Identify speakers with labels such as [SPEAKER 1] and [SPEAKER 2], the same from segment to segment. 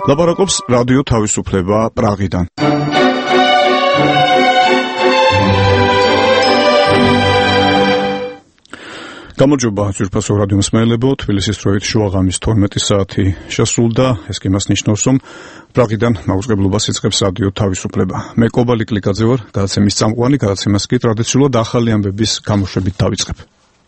[SPEAKER 1] ლაპარაკობს რადიო თავისუფლება პრაღიდან. გამარჯობა ძვირფასო რადიო მსმენელებო, თბილისის დროით შუაღამის 12 საათი შესრულდა. ეს კი მას ნიშნავს, რომ პრაღიდან მაუწყებლობას იწყებს რადიო თავისუფლება. მე კობალი კლიკაძე ვარ, გადაცემის წამყვანი, გადაცემას კი ტრადიციულად ახალი ამბების გამოშვებით დავიწყებ.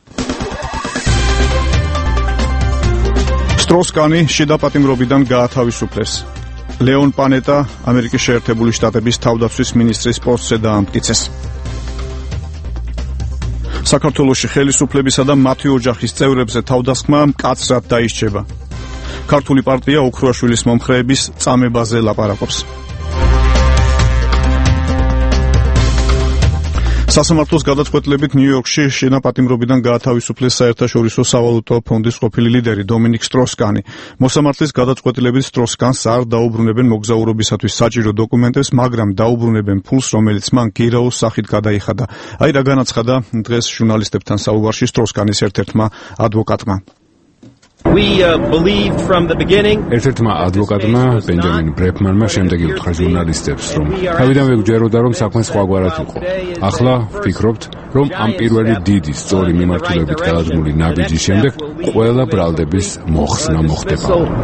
[SPEAKER 1] სტროს-კანი შიდა პატიმრობიდან გაათავისუფლეს. ლეონ პანეტა ამერიკის შეერთებული შტატების თავდაცვის მინისტრის პოსტზე დაამტკიცეს. საქართველოში ხელისუფლებისა და მათი ოჯახის წევრებზე თავდასხმა მკაცრად დაისჯება. ქართული პარტია ოქრუაშვილის მომხრეების წამებაზე ლაპარაკობს. სასამართლოს გადაწყვეტილებით ნიუ-იორკში შიდა პატიმრობიდან გაათავისუფლეს საერთაშორისო სავალუტო ფონდის ყოფილი ლიდერი დომინიკ სტროს-კანი. მოსამართლის გადაწყვეტილებით სტროს-კანს არ დაუბრუნებენ მოგზაურობისათვის საჭირო დოკუმენტებს, მაგრამ დაუბრუნებენ ფულს, რომელიც მან გირაოს სახით გადაიხადა. აი რა განაცხადა დღეს ჟურნალისტებთან საუბარში სტროს-კანის ერთ-ერთმა ადვოკატმა.
[SPEAKER 2] ერთ-ერთმა ადვოკატმა ბენჯამინ ბრეფმანმა შემდეგ უთხრა ჟურნალისტებს, რომ თავიდანვე გვჯეროდა, რომ საქმე სხვაგვარად იყო. ახლა ვფიქრობთ, რომ ამ პირველი დიდი სწორი მიმართულებით გადადგმული ნაბიჯის შემდეგ ყველა ბრალდების მოხსნა მოხდება.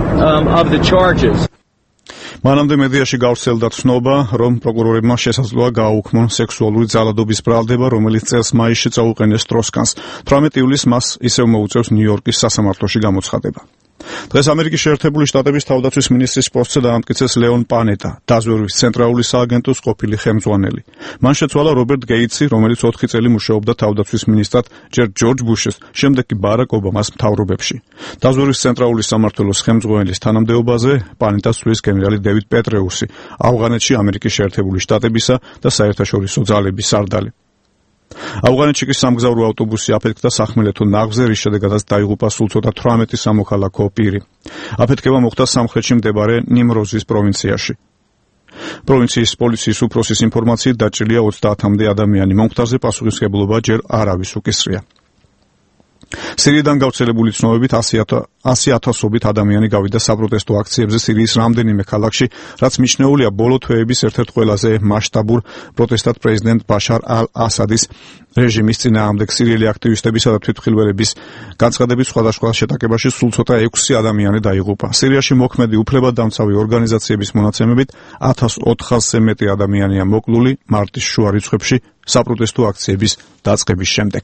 [SPEAKER 1] მანამდე მედიაში გავრცელდა ცნობა, რომ პროკურორებმა შესაძლოა გააუქმონ სექსუალური ძალადობის ბრალდება, რომელიც წელს მაისში წაუყენეს სტროს-კანს. 18 ივლისს მას ისევ მოუწევს ნიუ-იორკის სასამართლოში გამოცხადება. დღეს ამერიკის შეერთებული შტატების თავდაცვის მინისტრის პოსტზე დაამტკიცეს ლეონ პანეტა, დაზვერვის ცენტრალური სააგენტოს ყოფილი ხელმძღვანელი. მან შეცვალა რობერტ გეიტსი, რომელიც 4 წელი მუშაობდა თავდაცვის მინისტრად ჯერ ჯორჯ ბუშის, შემდეგ კი ბარაკ ობამას მთავრობებში. დაზვერვის ცენტრალური სამმართველოს ხელმძღვანელის თანამდებობაზე პანეტას ცვლის გენერალი დევიდ პეტრეუსი, ავღანეთში ამერიკის შეერთებული შტატებისა და საერთაშორისო ძალების სარდალი. ავღანეთში კი სამგზავრო ავტობუსი აფეთქდა სახმელეთო ნაღვზე, რის შედეგადაც დაიღუპა სულ ცოტა 18 სამოქალაქო პირი. აფეთქება მოხდა სამხრეთში მდებარე ნიმროზის პროვინციაში. პროვინციის პოლიციის უფროსის ინფორმაციით დაჭრილია 30-მდე ადამიანი. მომხდარზე პასუხისმგებლობა ჯერ არავის უკისრია. სირიიდან გავრცელებული ცნობებით 100,000-ობით ადამიანი გავიდა საპროტესტო აქციებზე სირიის რამდენიმე ქალაქში, რაც მიჩნეულია ბოლო თვეების ერთ-ერთ ყველაზე მასშტაბურ პროტესტად პრეზიდენტ ბაშარ ალ-ასადის რეჟიმის წინააღმდეგ. სირიელი აქტივისტებისა და თვითმხილველების განცხადებით სხვადასხვა შეტაკებაში სულ ცოტა 6 ადამიანი დაიღუპა. სირიაში მოქმედი უფლებადამცავი ორგანიზაციების მონაცემებით 1400-ზე მეტი ადამიანია მოკლული მარტის შუა რიცხვებში საპროტესტო აქციების დაწყების შემდეგ.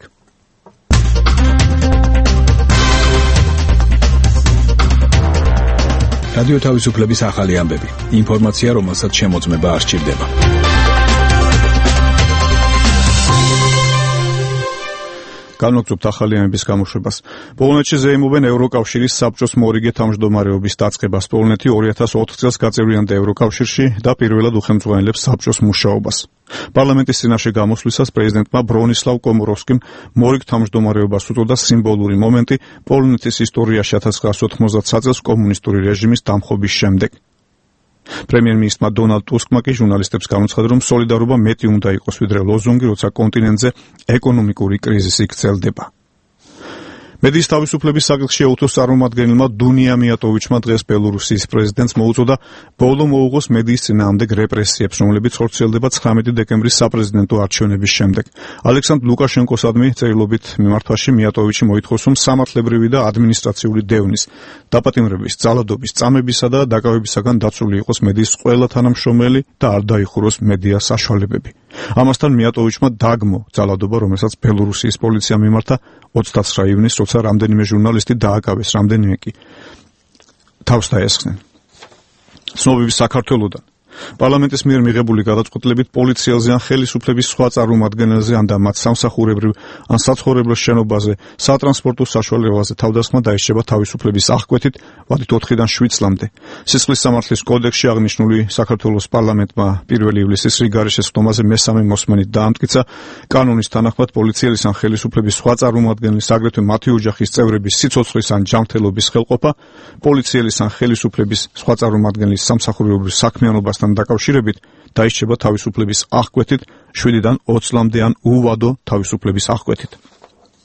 [SPEAKER 3] რადიო თავისუფლების ახალი ამბები. ინფორმაცია, რომელსაც შემოწმება არ სჭირდება.
[SPEAKER 1] განვაგრძობთ ახალი ამბების გამოშვებას. პოლონეთში ზეიმობენ ევროკავშირის საბჭოს მორიგე თავმჯდომარეობის დაწყებას. პოლონეთი 2004 წელს გაწევრიანდა ევროკავშირში და პირველად უხელმძღვანელებს საბჭოს მუშაობას. პარლამენტის წინაშე გამოსვლისას პრეზიდენტმა ბრონისლავ კომოროვსკიმ მორიგ თავმჯდომარეობას უწოდა სიმბოლური მომენტი პოლონეთის ისტორიაში 1990 წელს კომუნისტური რეჟიმის დამხობის შემდეგ. პრემიერ-მინისტრმა დონალდ ტუსკმა კი ჟურნალისტებს გამოცხადა, რომ სოლიდარობა მეტი უნდა იყოს ვიდრე ლოზუნგი, როცა კონტინენტზე ეკონომიკური კრიზისი გრძელდება. მედიის თავისუფლების საკითხში აუთოს წარმომადგენელმა დუნია მიატოვიჩმა დღეს ბელორუსიის პრეზიდენტს მოუწოდა ბოლო მოუღოს მედიის წინააღმდეგ რეპრესიებს, რომლებიც ხორციელდება 19 დეკემბრის საპრეზიდენტო არჩევნების შემდეგ. ალექსანდრ ლუკაშენკოსადმი წერილობით მიმართვაში მიატოვიჩი მოითხოვს, რომ სამართლებრივი და ადმინისტრაციული დევნის, დაპატიმრების, ძალადობის, წამებისა და დაკავებისაგან დაცული იყოს მედიის ყველა თანამშრომელი და არ დაიხუროს მედია საშუალებები. ამასთან მიატოვიჩმა დაგმო ძალადობა, რომელსაც ბელორუსიის პოლიცია მიმართა 29 ივნისს, როცა რამდენიმე ჟურნალისტი დააკავეს, რამდენიმე კი თავს დაესხნენ. ცნობები საქართველოდან. პარლამენტის მიერ მიღებული გადაწყვეტილებით პოლიციელზე ან ხელისუფლების სხვა წარმომადგენელზე ან და მათ სამსახურებრივ ან საცხოვრებლო შენობაზე, სატრანსპორტო საშუალებაზე თავდასხმა დაისჯება თავისუფლების აღკვეთით ვადით 4-დან 7 წლამდე. სისხლის სამართლის კოდექსში აღნიშნული საქართველოს პარლამენტმა 1 ივლისის რიგარი შესხდომაზე მესამე მოსმენით დაამტკიცა, კანონის თანახმად პოლიციელის ან ხელისუფლების სხვა წარმომადგენლის, აგრეთვე მათი ოჯახის წევრების სიცოცხლის ან ჯანმრთელობის ხელყოფა, პოლიციელის ან ხელისუფლების სხვა წარმომადგენლის სამსახურებრივ საქმიანობასთან დაკავშირებით დაისჯება თავისუფლების აღკვეთით 7-დან 20 წლამდე ან უვადო თავისუფლების აღკვეთით.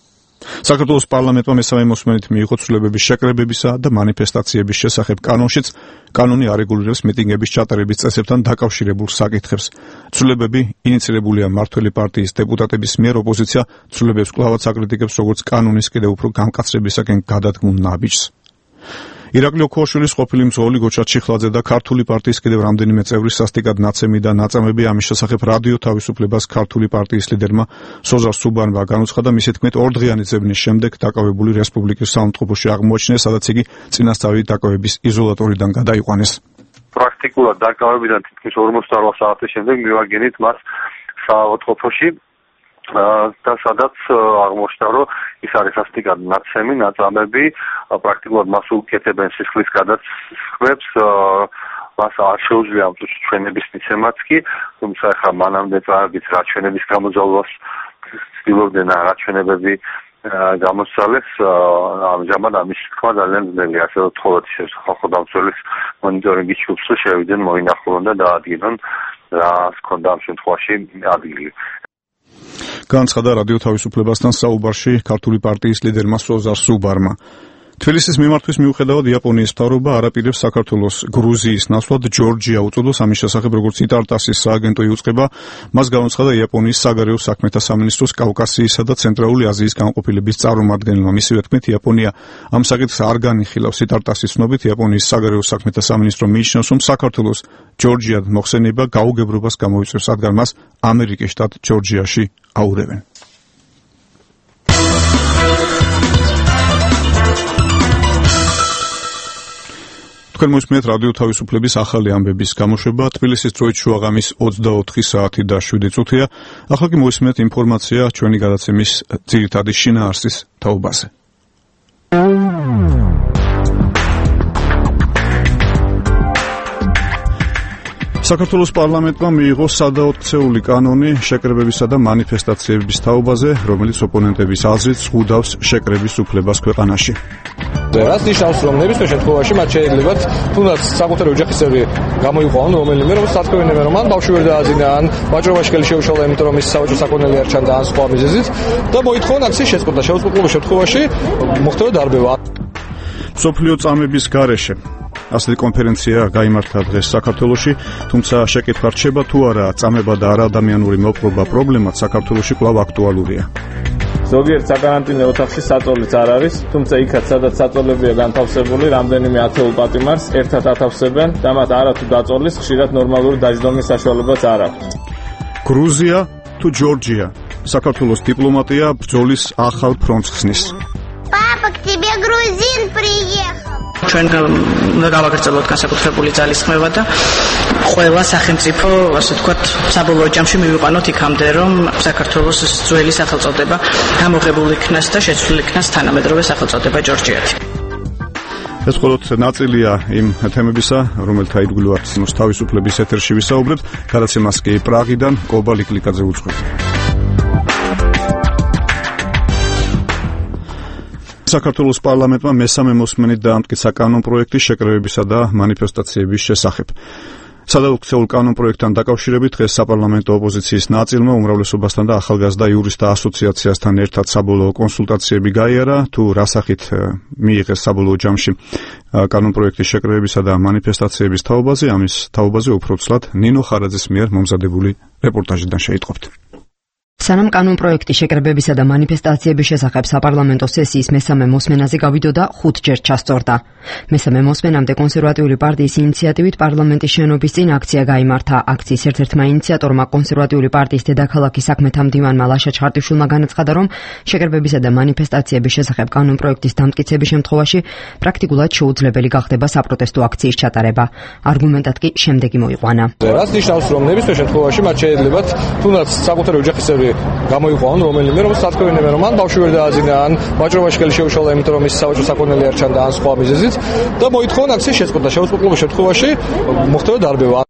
[SPEAKER 1] საქართველოს პარლამენტმა მესამე მოსმენით მიიღო ცვლილებების შეკრებებისა და მანიფესტაციების შესახებ კანონშიც კანონი არეგულირებს მიტინგების ჩატარების წესებთან დაკავშირებულ საკითხებს. ცვლილებები ინიცირებულია მმართველი პარტიის დეპუტატების მიერ, ოპოზიცია ცვლილებებს კვლავაც აკრიტიკებს როგორც კანონის კიდევ უფრო გამკაცრებისაკენ გადადგმულ ნაბიჯს. ირაკლი ოქუაშვილის ყოფილი მძღოლი გოჩა ჩიხლაძე და ქართული პარტიის კიდევ რამდენიმე წევრის სასტიკად ნაცემი და ნაწამები ამის შესახებ რადიო თავისუფლებას ქართული პარტიის ლიდერმა სოზარ სუბანმა განუცხადა, მისი თქმით, ორდღიანი ძებნის შემდეგ დაკავებული რესპუბლიკის საავადმყოფოში აღმოაჩინეს, სადაც იგი წინასწარი დაკავების იზოლატორიდან გადაიყვანეს.
[SPEAKER 4] პრაქტიკულად დაკავებიდან თითქმის 48 საათის შემდეგ მივაგენით მას საავადმყოფოში და სადაც აღმოჩნდა, რომ ის არის სასტიკად ნაცემი, ნაწამები, პრაქტიკულად მას უკეთებენ სისხლის გადაცხვებს, მას არ შეუძლია ამ წუთში ჩვენების მიცემაც კი, თუმცა ახლა მანამდე წამებით რა ჩვენების გამოგზავნას ცდილობდნენ, რა ჩვენებები გამოსცალეს, ამჟამად ამის თქმა ძალიან ძნელია, ასე რომ თხოვეთ ხალხო დამცველის მონიტორინგის ჯგუფს შევიდნენ, მოინახულონ და დაადგინონ რა ჰქონდა ამ შემთხვევაში ადგილი.
[SPEAKER 1] განცხადა რადიო თავისუფლებასთან საუბარში ქართული პარტიის ლიდერმა სოზარ სუბარმა. თბილისის მიმართვის მიუხედავად იაპონიის მთავრობა არ აპირებს საქართველოს გრუზიის ნაცვლად ჯორჯია უწოდოს, ამის შესახებ როგორც იტარტასის სააგენტო იუწყება, მას განუცხადა იაპონიის საგარეო საქმეთა სამინისტროს კავკასიისა და ცენტრალური აზიის განყოფილების წარმომადგენელმა. მისივე თქმით, იაპონია ამ საკითხს არ განიხილავს. იტარტასის ცნობით, იაპონიის საგარეო საქმეთა სამინისტრო მიიჩნევს, რომ საქართველოს ჯორჯიად მოხსენება გაუგებრობას გამოიწვევს, რადგან მას ამერიკის შტატ ჯორჯიაში აურევენ. თქვენ მოსმენთ რადიო თავისუფლების ახალი ამბების გამოშვება. თბილისის დროით შუაღამის 24 საათი და 7 წუთია. ახლა კი მოსმენთ ინფორმაცია ჩვენი გადაცემის ძირითადი შინაარსის თაობაზე. საქართველოს პარლამენტმა მიიღო სადაოთხცეული კანონი შეკრებებისა და მანიფესტაციების თაობაზე, რომელიც ოპონენტების აზრით ზღუდავს შეკრების უფლებას ქვეყანაში.
[SPEAKER 5] რაც ნიშნავს, რომ ნებისმიერ შემთხვევაში მათ შეიძლებათ თუნდაც საკუთარი ოჯახის წევრი გამოიყვანონ რომელიმე, რომ სათქვენებენ, რომ ან ბავშვი ვერ დააძინა, ან ვაჭრობაში ხელი შეუშალა, იმიტომ რომ ის სავაჭრო საქონელი არ ჩანდა, ან სხვა მიზეზით და მოითხოვონ აქციის შეწყვეტა. შეუწყვილობის შემთხვევაში მოხდება დარბევა.
[SPEAKER 1] მსოფლიო წამების გარეშე ასეთი კონფერენცია გაიმართა დღეს საქართველოში, თუმცა შეკითხვა რჩება თუ არა წამება და არაადამიანური მოპყრობა პრობლემად საქართველოში კვლავ აქტუალურია.
[SPEAKER 6] ზოგიერთ საკარანტინო ოთახში საწოლიც არ არის, თუმცა იქაც სადაც საწოლებია განთავსებული, რამდენიმე ათეულ პატიმარს ერთად ათავსებენ და მათ არათუ დაწოლის, ხშირად ნორმალური დაჯდომის საშუალებაც არ აქვს.
[SPEAKER 1] გრუზია თუ ჯორჯია? საქართველოს დიპლომატია ბრძოლის ახალ ფრონტს ხსნის.
[SPEAKER 7] Папа, к тебе грузин приехал.
[SPEAKER 8] ჩვენ უნდა გავაგრძელოთ განსაკუთრებული ძალისხმევა და ყველა სახელმწიფო, ასე ვთქვათ, საბოლოო ჯამში მივიყვანოთ იქამდე, რომ საქართველოს ძველი სახელწოდება გამოღებულ იქნას და შეცვლილ იქნას თანამედროვე სახელწოდება ჯორჯიათი.
[SPEAKER 1] ეს მხოლოდ ნაწილია იმ თემებისა, რომელთა ირგვლივ თავისუფლების ეთერში ვისაუბრებთ. გადაცემას კი პრაღიდან კობა ლიკლიკაძე უძღვება. საქართველოს პარლამენტმა მესამე მოსმენით დაამტკიცა კანონპროექტი შეკრებებისა და მანიფესტაციების შესახებ. სადაოთხცეულ კანონპროექტთან დაკავშირებით დღეს საპარლამენტო ოპოზიციის ნაწილმა უმრავლესობასთან და ახალგაზრდა იურისტთა ასოციაციასთან ერთად საბოლოო კონსულტაციები გაიარა, თუ რა სახით მიიღეს საბოლოო ჯამში კანონპროექტის შეკრებებისა და მანიფესტაციების თაობაზე, ამის თაობაზე უფრო ცლად ნინო ხარაძის მიერ მომზადებული რეპორტაჟიდან შეიტყობთ.
[SPEAKER 9] სანამ კანონპროექტი შეკრებებისა და მანიფესტაციების შესახებ საპარლამენტო სესიის მესამე მოსმენაზე გავიდოდა, 5 ჯერ ჩასწორდა. მესამე მოსმენამდე კონსერვატიული პარტიის ინიციატივით პარლამენტის შენობის წინ აქცია გაიმართა. აქციის ერთ-ერთმა ინიციატორმა კონსერვატიული პარტიის დედაქალაქის საქმეთა მდივანმა ლაშა ჩხარტიშვილმა განაცხადა, რომ შეკრებებისა და მანიფესტაციების შესახებ კანონპროექტის დამტკიცების შემთხვევაში პრაქტიკულად შეუძლებელი გახდება საპროტესტო აქციის ჩატარება. არგუმენტად კი შემდეგი მოიყვანა.
[SPEAKER 5] რაც ნიშნავს, რომ ნებისმიერ შემთხვევაში მათ შეიძლებათ თუნდაც საკუთარი ოჯახის წევრი გამოიყვანონ რომელიმე, რომ სათქვენებენ, რომ ან ბავშვი ვერ დააძინა, ან ვაჭრობაში ხელი შეუშალა, იმიტომ რომ ის სავაჭრო საქონელი არ ჩანდა, ან სხვა მიზეზით და მოითხოვონ აქციის შეწყვეტა. შეუწყვილობის შემთხვევაში მოხდება დარბევა.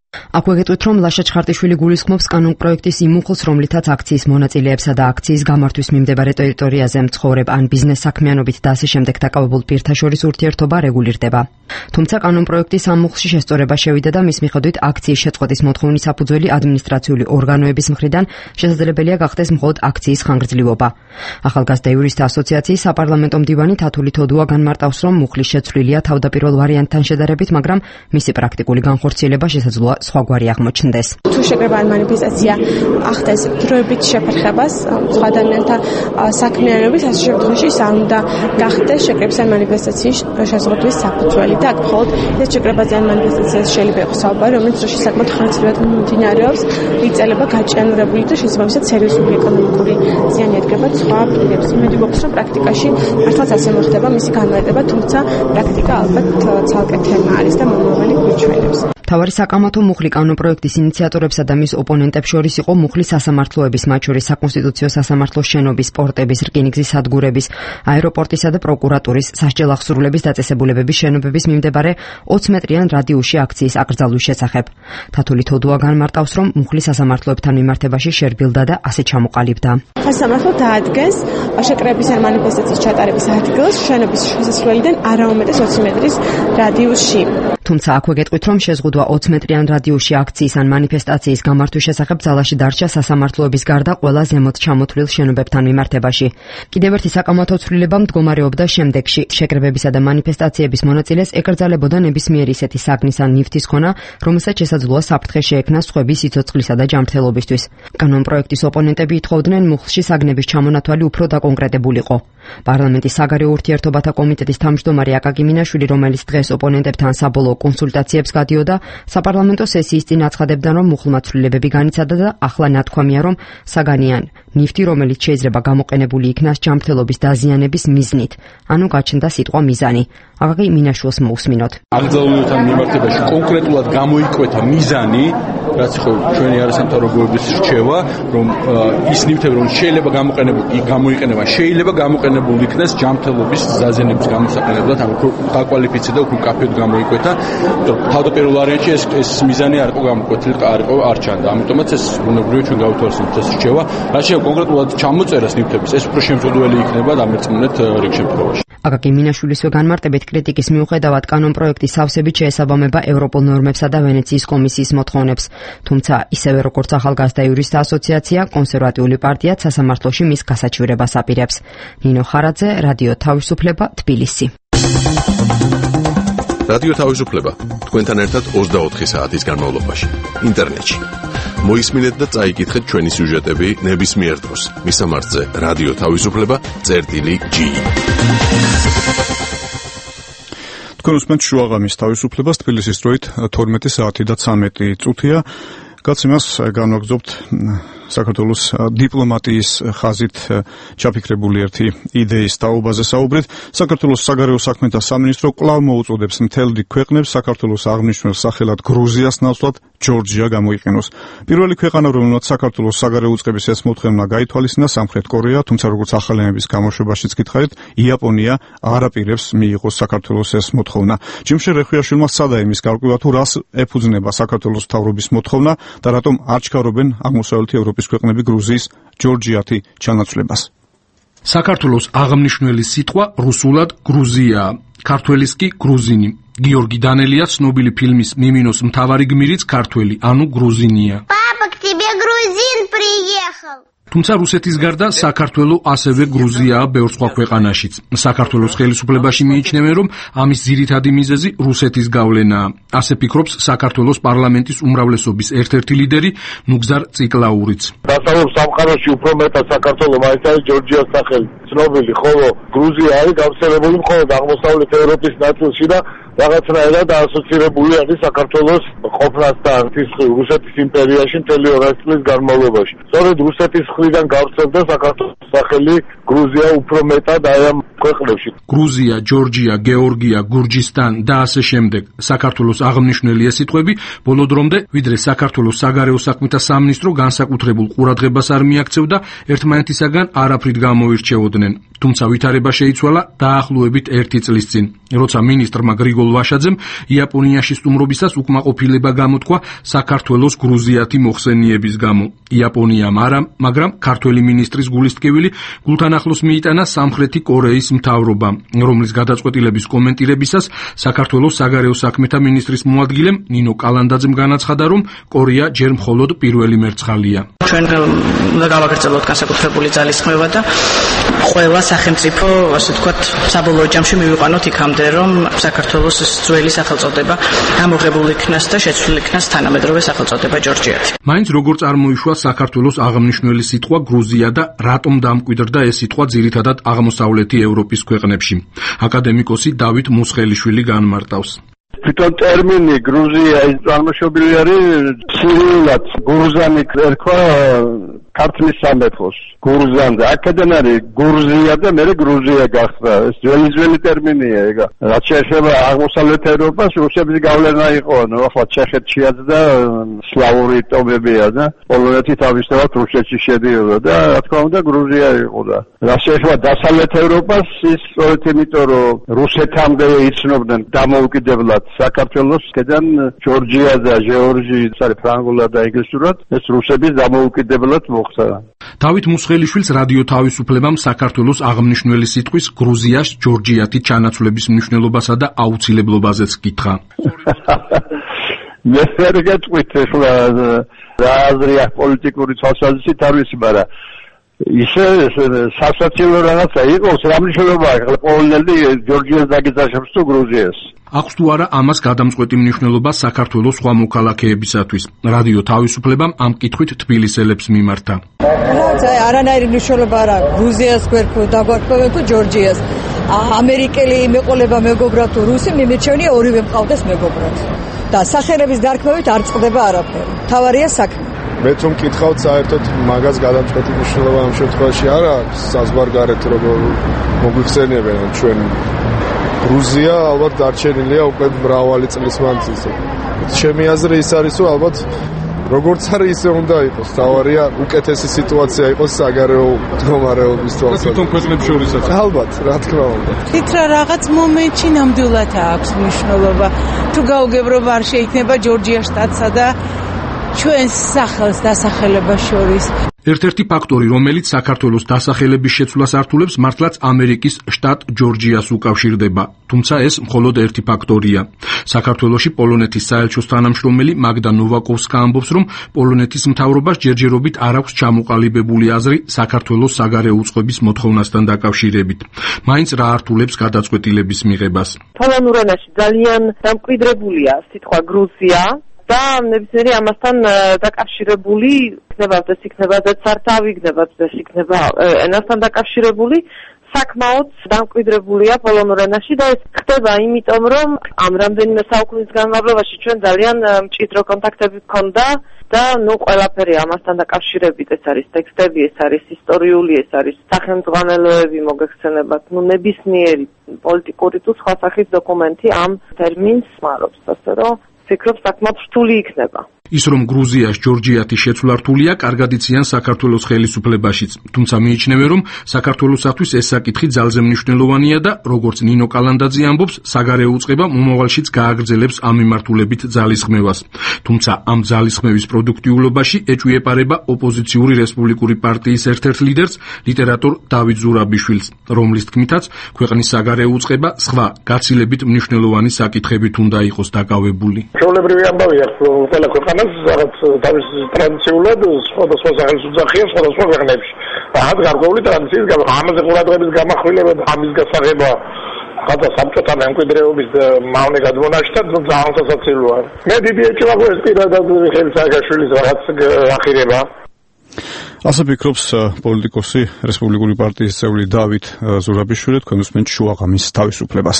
[SPEAKER 9] აქვე გეტყვით, რომ ლაშა ჩხარტიშვილი გულისხმობს კანონპროექტის იმ უხლს, რომლითაც აქციის მონაწილეებსა და აქციის გამართვის მიმდებარე ტერიტორიაზე მცხოვრებ ან ბიზნეს საქმიანობით და ასე შემდეგ დაკავებულ პირთა შორის ურთიერთობა რეგულირდება. თუმცა კანონპროექტის ამ უხლში შესწორება შევიდა და მის მიხედვით აქციის შეწყვეტის მოთხოვნის საფუძველი ადმინისტრაციული ორგანოების მხრიდან შესაძლებელია გახდეს მხოლოდ აქციის ხანგრძლივობა. ახალგაზრდა იურისტთა ასოციაციის საპარლამენტო მდივანი თათული თოდუა განმარტავს, რომ უხლის შეცვლილია თავდაპირველ ვარიანტთან შედარებით, მაგრამ მისი პრაქტიკული განხორციელება შესაძლოა სხვაგვარი აღმოჩნდეს.
[SPEAKER 10] თუ შეკრება ან მანიფესტაცია ახდენს დროებით შეფერხებას სხვა ადამიანთა საქმიანობის, ასე შემთხვევაში ის არ უნდა გახდეს შეკრების ან მანიფესტაციის შესაძლებლობის საფუძველი და აქ მხოლოდ ეს შეკრებაზე ან მანიფესტაციაზე შეიძლება იყოს საუბარი, რომელიც დროში საკმაოდ ხანგრძლივად მიმდინარეობს, იწელება გაჭიანურებული და შესაბამისად სერიოზული ეკონომიკური ზიანი ედგება სხვა პირებს. იმედი გვაქვს, რომ პრაქტიკაში მართლაც ასე მოხდება მისი განმარტება, თუმცა პრაქტიკა ალბათ ცალკე თემა არის და მომავალი გვიჩვენებს. მთავარი საკამათო მუხლი კანონპროექტის ინიციატორებსა და მის ოპონენტებს შორის იყო მუხლის სასამართლოების, მათ შორის საკონსტიტუციო სასამართლოს შენობის, პორტების, რკინიგზის სადგურების, აეროპორტისა და პროკურატურის, სასჯელ აღსრულების დაწესებულებების შენობების მიმდებარე 20 მეტრიან რადიუსში აქციის აკრძალვის შესახებ. თათული თოდუა განმარტავს, რომ მუხლის სასამართლოებთან მიმართებაში შერბილდა და ასე ჩამოყალიბდა. სასამართლო დაადგენს შეკრების ან მანიფესტაციის ჩატარების ადგილს შენობის შესასვლელიდან არაუმეტეს 20 მეტრის რადიუსში. თუმცა აქვე გეტყვით, რომ შეზღუდვა 20 მეტრიან რადიუსში აქციის ან მანიფესტაციის გამართვის შესახებ ძალაში დარჩა სასამართლოების გარდა ყველა ზემოთ ჩამოთვლილ შენობებთან მიმართებაში. კიდევ ერთი საკამათო ცვლილება მდგომარეობდა შემდეგში. შეკრებებისა და მანიფესტაციების მონაწილეს ეკრძალებოდა ნებისმიერი ისეთი საგნის ან ნივთის ქონა, რომელსაც შესაძლოა საფრთხე შეექმნა სხვების სიცოცხლისა და ჯანმრთელობისთვის. კანონპროექტის ოპონენტები ითხოვდნენ მუხლში საგნების ჩამონათვალი უფრო დაკონკრეტებულიყო. პარლამენტის საგარეო ურთიერთობათა კომიტეტის თავმჯდომარე აკაკი მინაშვილი, რომელიც დღეს ოპონენტებთან საბოლოო კონსულტაციებს გადიოდა, საპარლამენტო სესიის წინ აცხადებდა, რომ მუხლმა ცვლილებები განიცადა და ახლა ნათქვამია, რომ საგანიან ნივთი, რომელიც შეიძლება გამოყენებული იქნას ჯანმრთელობის დაზიანების მიზნით, ანუ გაჩნდა სიტყვა მიზანი. აკაკი მინაშვილს მოусმინოთ.
[SPEAKER 3] აკრძალულთან მიმართებაში კონკრეტულად გამოიკვეთა მიზანი, რაც ხო ჩვენი არასამთავრობოების რჩევა, რომ ის ნივთები, რომ შეიძლება გამოიყენება, შეიძლება გამოყენებული იქნას ჯანმრთელობის დაზიანების გამოსაყენებლად, ანუ დაკვალიფიცირდა უფრო კაფედ გამოიკვეთა. თავდაპირველ ვარიანტში ეს მიზანი არ იყო გამოკვეთილი, არ ჩანდა. ამიტომაც ეს ბუნებრივია ჩვენ გავთავაზებთ ეს რჩევა. რაც შეიძლება კონკრეტულად ჩამოწერას ნივთების, ეს უფრო შემზოდველი იქნება დამერწმუნეთ რიგ შემთხვევაში. აკაკი მინაშვილისვე განმარტებით კრიტიკის მიუხედავად კანონპროექტი სავსებით შეესაბამება ევროპულ ნორმებსა და ვენეციის კომისიის მოთხოვნებს. თუმცა ისევე როგორც ახალგაზრდა იურისტთა ასოციაცია, კონსერვატიული პარტიაც სასამართლოში მის გასაჩივრებას აპირებს. ნინო ხარაძე, რადიო თავისუფლება, თბილისი.
[SPEAKER 11] რადიო თავისუფლება თქვენთან ერთად 24 საათის განმავლობაში ინტერნეტში. მოისმინეთ და წაიკითხეთ ჩვენი სიუჟეტები ნებისმიერ დროს. მისამართზე რადიო თავისუფლება.gi.
[SPEAKER 1] თქვენ უსმენთ შუაღამის თავისუფლებას, თბილისის დროით 12 საათი და 13 წუთია. გაცემას განვაგრძობთ საქართველოს დიპლომატიის ხაზით ჩაფიქრებული ერთი იდეის თაობაზე საუბრით. საქართველოს საგარეო საქმეთა სამინისტრო კვლავ მოუწოდებს მთელ რიგ ქვეყნებს საქართველოს აღნიშნულ სახელად გრუზიას ნაცვლად ჯორჯია გამოიყენოს. პირველი ქვეყანა, რომელმაც საქართველოს საგარეო უწყების ეს მოთხოვნა გაითვალისწინა, სამხრეთ კორეა, თუმცა როგორც ახალი ამების გამოშვებაშიც გითხარით, იაპონია არ აპირებს მიიღოს საქართველოს ეს მოთხოვნა. ჯიმშე რეხვიაშვილმა სცადა იმის გარკვევა, თუ რას ეფუძნება საქართველოს მთავრობის მოთხოვნა და რატომ არ ჩქარობენ აღმოსავლეთი ევროპის ქვეყნები გრუზიის ჯორჯიათი ჩანაცვლებას.
[SPEAKER 12] საქართველოს აღნიშნული სიტყვა რუსულად გრუზიაა, ქართველის კი გრუზინი. გიორგი დანელია ცნობილი ფილმის მიმინოს მთავარი გმირიც ქართველი, ანუ გრუზინია.
[SPEAKER 7] Папа, к тебе грузин приехал.
[SPEAKER 12] თუმცა რუსეთის გარდა საქართველო ასევე გრუზიაა ბევრ სხვა ქვეყანაშიც. საქართველოს ხელისუფლებაში მიიჩნევენ, რომ ამის ძირითადი მიზეზი რუსეთის გავლენაა. ასე ფიქრობს საქართველოს პარლამენტის უმრავლესობის ერთ-ერთი ლიდერი ნუგზარ ციკლაურიც.
[SPEAKER 13] დასავლურ სამყაროში უფრო მეტად საქართველო მაინც არის ჯორჯიას სახელი ცნობილი, ხოლო გრუზია არის გავრცელებული მხოლოდ აღმოსავლეთ ევროპის ნაწილში და რაღაცნაირად ასოცირებული არის საქართველოს ყოფნასთან რუსეთის იმპერიაში მთელი 200 წლის განმავლობაში. სწორედ რუსეთის მხრიდან გავრცელდა საქართველოს სახელი გრუზია უფრო მეტად აი ამ ქვეყნებში.
[SPEAKER 12] გრუზია, ჯორჯია, გეორგია, გურჯისტან და ასე შემდეგ. საქართველოს აღნიშნული ეს სიტყვები ბოლო დრომდე, ვიდრე საქართველოს საგარეო საქმეთა სამინისტრო განსაკუთრებულ ყურადღებას არ მიაქცევდა, ერთმანეთისაგან არაფრით გამოირჩეოდნენ. თუმცა ვითარება შეიცვალა დაახლოებით 1 წლის წინ, როცა ministrმა გრიგოლ ვაშაძემ იაპონიაში სტუმრობისას უკმაყოფილება გამოთქვა საქართველოს გრუზიათი მოხსენიების გამო. იაპონიამ არა, მაგრამ ქართველი ministრის გულისტკივილი გულთან ახლოს მიიტანა სამხრეთი კორეის მთავრობამ, რომლის გადაწყვეტილების კომენტირებისას საქართველოს საგარეო საქმეთა ministრის მოადგილემ ნინო კალანდაძემ განაცხადა, რომ კორეა ჯერ მხოლოდ პირველი მერცხალია.
[SPEAKER 8] ჩვენ უნდა გავაგრძელოთ განსაკუთრებული ძალისხმევა და ყველა სახელმწიფო, ასე ვთქვათ, საბოლოო ჯამში მივიყვანოთ იქამდე, რომ საქართველოს ძველი სახელწოდება ამოღებული იქნას და შეცვლილი იქნას თანამედროვე სახელწოდება ჯორჯიათი.
[SPEAKER 12] მაინც როგორ წარმოიშვა საქართველოს აღნიშნული სიტყვა გრუზია და რატომ დამკვიდრდა ეს სიტყვა ძირითადად აღმოსავლეთი ევროპის ქვეყნებში? აკადემიკოსი დავით მუსხელიშვილი განმარტავს.
[SPEAKER 13] თვითონ ტერმინი გრუზია ის წარმოშობილი არის სირიულად გურზანი ერქვა ქართლის სამეფოს გურზანზე აქედან არის გურზია და მე გრუზია გახდა ეს ძველი ტერმინია ეგა რაც შეეხება აღმოსავლეთ ევროპას რუსების გავლენა იყო ანუ ახლა ჩეხეთშიაც და სლავური ტომებია და პოლონეთი თავისთავად რუსეთში შედიოდა და რა თქმა უნდა გრუზია იყო და რაც შეეხება დასავლეთ ევროპას ის სწორედ იმიტომ რომ რუსეთამდე იცნობდნენ დამოუკიდებლად საქართველოს კედან ჯორჯია და ჟეორჟი არის ფრანგულად და ინგლისურად ეს რუსების დამოუკიდებლად მოხდა.
[SPEAKER 12] დავით მუსხელიშვილს რადიო თავისუფლებამ საქართველოს აღმნიშვნელი სიტყვის გრუზიას ჯორჯიათი ჩანაცვლების მნიშვნელობასა და აუცილებლობაზეც კითხა.
[SPEAKER 13] მე ვერ გეტყვით ახლა რა აზრია პოლიტიკური თვალსაზრისით არის, მაგრამ ისე სასაცილო რაღაცა იყოს, რა მნიშვნელობა აქვს პოლონელი ჯორჯიას დაგეძახებს თუ გრუზიას?
[SPEAKER 12] აქვს თუ არა ამას გადამწყვეტი მნიშვნელობა საქართველოს სხვა მოქალაქეებისათვის? რადიო თავისუფლებამ ამ კითხვით თბილისელებს მიმართა.
[SPEAKER 14] არანაირი მნიშვნელობა არა გრუზიას დაგვარქვევენ თუ ჯორჯიას. ამერიკელი მეყოლება მეგობრა თუ რუსი მიმირჩევნია ორივე მყავდეს მეგობრად. და სახელების დარქმევით არ წყდება არაფერი. თავარია საქმე.
[SPEAKER 15] მე თუ მკითხავთ საერთოდ მაგას გადამწყვეტი მნიშვნელობა ამ შემთხვევაში არა აქვს საზღვარგარეთ როგორ მოგვიხსენებენ ჩვენ გრუზია ალბათ დარჩენილია უკვე მრავალი წლის მანძილზე. ჩემი აზრი ის არის რომ ალბათ როგორც არის ისე უნდა იყოს. თავარია უკეთესი სიტუაცია იყოს საგარეო მდგომარეობის თვალსაზრისით.
[SPEAKER 12] თვითონ ქვეყნებს შორისაც.
[SPEAKER 15] ალბათ, რა თქმა უნდა.
[SPEAKER 16] თვით რა რაღაც მომენტში ნამდვილად აქვს მნიშვნელობა. თუ გაუგებრობა არ შეიქმნება ჯორჯია შტატსა და ჩვენს სახელს დასახელებას შორის.
[SPEAKER 12] ერთ-ერთი ფაქტორი, რომელიც საქართველოს დასახელების შეცვლას ართულებს, მართლაც ამერიკის შტატ ჯორჯიას უკავშირდება. თუმცა ეს მხოლოდ ერთი ფაქტორია. საქართველოში პოლონეთის საელჩოს თანამშრომელი მაგდა ნოვაკოვსკა ამბობს, რომ პოლონეთის მთავრობას ჯერჯერობით არ აქვს ჩამოყალიბებული აზრი საქართველოს საგარეო უწყების მოთხოვნასთან დაკავშირებით. მაინც რა ართულებს გადაწყვეტილების მიღებას?
[SPEAKER 17] პოლონურ ენაში ძალიან დამკვიდრებულია სიტყვა გრუზია. და ნებისმიერი ამასთან დაკავშირებული იქნება ეს იქნება საერთავი იქნება ეს იქნება ენასთან დაკავშირებული საკმაოდ დამკვიდრებულია პოლონურ ენაში და ეს ხდება იმიტომ რომ ამ რამდენიმე საუკუნის განმავლობაში ჩვენ ძალიან მჭიდრო კონტაქტები გქონდა და ყველაფერი ამასთან დაკავშირებით ეს არის ტექსტები, ეს არის ისტორიული, ეს არის სახელმძღვანელოები მოგეხსენებათ, ნებისმიერი პოლიტიკური თუ სხვა სახის დოკუმენტი ამ ტერმინს ხმარობს, ასე რომ ფიქრობ საკმაოდ რთული იქნება.
[SPEAKER 12] ის რომ გრუზიას ჯორჯიათი შეცვლა რთულია, კარგად იციან საქართველოს ხელისუფლებაშიც. თუმცა მიიჩნევენ, რომ საქართველოსათვის ეს საკითხი ძალზე მნიშვნელოვანია და როგორც ნინო კალანდაძე ამბობს, საგარეო უწყება მომავალშიც გააგრძელებს ამ მიმართულებით ძალისხმევას. თუმცა ამ ძალისხმევის პროდუქტიულობაში ეჭვიეპარება ოპოზიციური რესპუბლიკური პარტიის ერთ-ერთ ლიდერს, ლიტერატორ დავით ზურაბიშვილს, რომლის თქმითაც ქვეყნის საგარეო უწყება სხვა გაცილებით მნიშვნელოვანი საკითხებით უნდა იყოს დაკავებული.
[SPEAKER 13] ჩვეულებრივი ამბავია, ყველა ქვეყანას რაღაც თავის ტრადიციულად სხვადასხვა სახელს უძახიან სხვადასხვა ქვეყნებში. რაღაც გარკვეული ტრადიციის გამო ამაზე ყურადღების გამახვილება და ამის გასაღება ხათა საბჭოთა მემკვიდრეობის მავნე გადმონაშთა ძალიან სასაცილოა. მე დიდი ეჭვია ეს პირადად მიხეილ სააკაშვილის რაღაც ახირება.
[SPEAKER 1] ასე ფიქრობს პოლიტიკოსი რესპუბლიკური პარტიის წევრი დავით ზურაბიშვილი, თქვენ უსმენთ შუაღამის თავისუფლებას.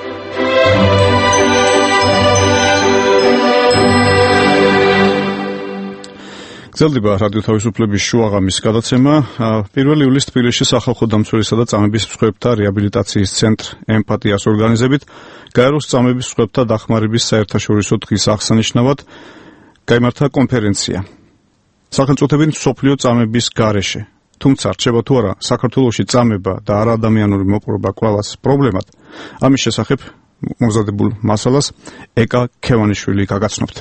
[SPEAKER 1] გრძელდება რადიო თავისუფლების შუაღამის გადაცემა. 1 ივლისს თბილისში სახალხო დამცველისა და წამების მსხვერპლთა რეაბილიტაციის ცენტრ ემპათიას ორგანიზებით გაეროს წამების მსხვერპლთა დახმარების საერთაშორისო დღის აღსანიშნავად გაიმართა კონფერენცია. სახელმწიფოებრივი მსოფლიო წამების გარეშე თუმცა რჩება თუ არა საქართველოში წამება და არაადამიანური მოპყრობა კვლავაც პრობლემად, ამის შესახებ მომზადებულ მასალას ეკა ქევანიშვილი გაგაცნობთ.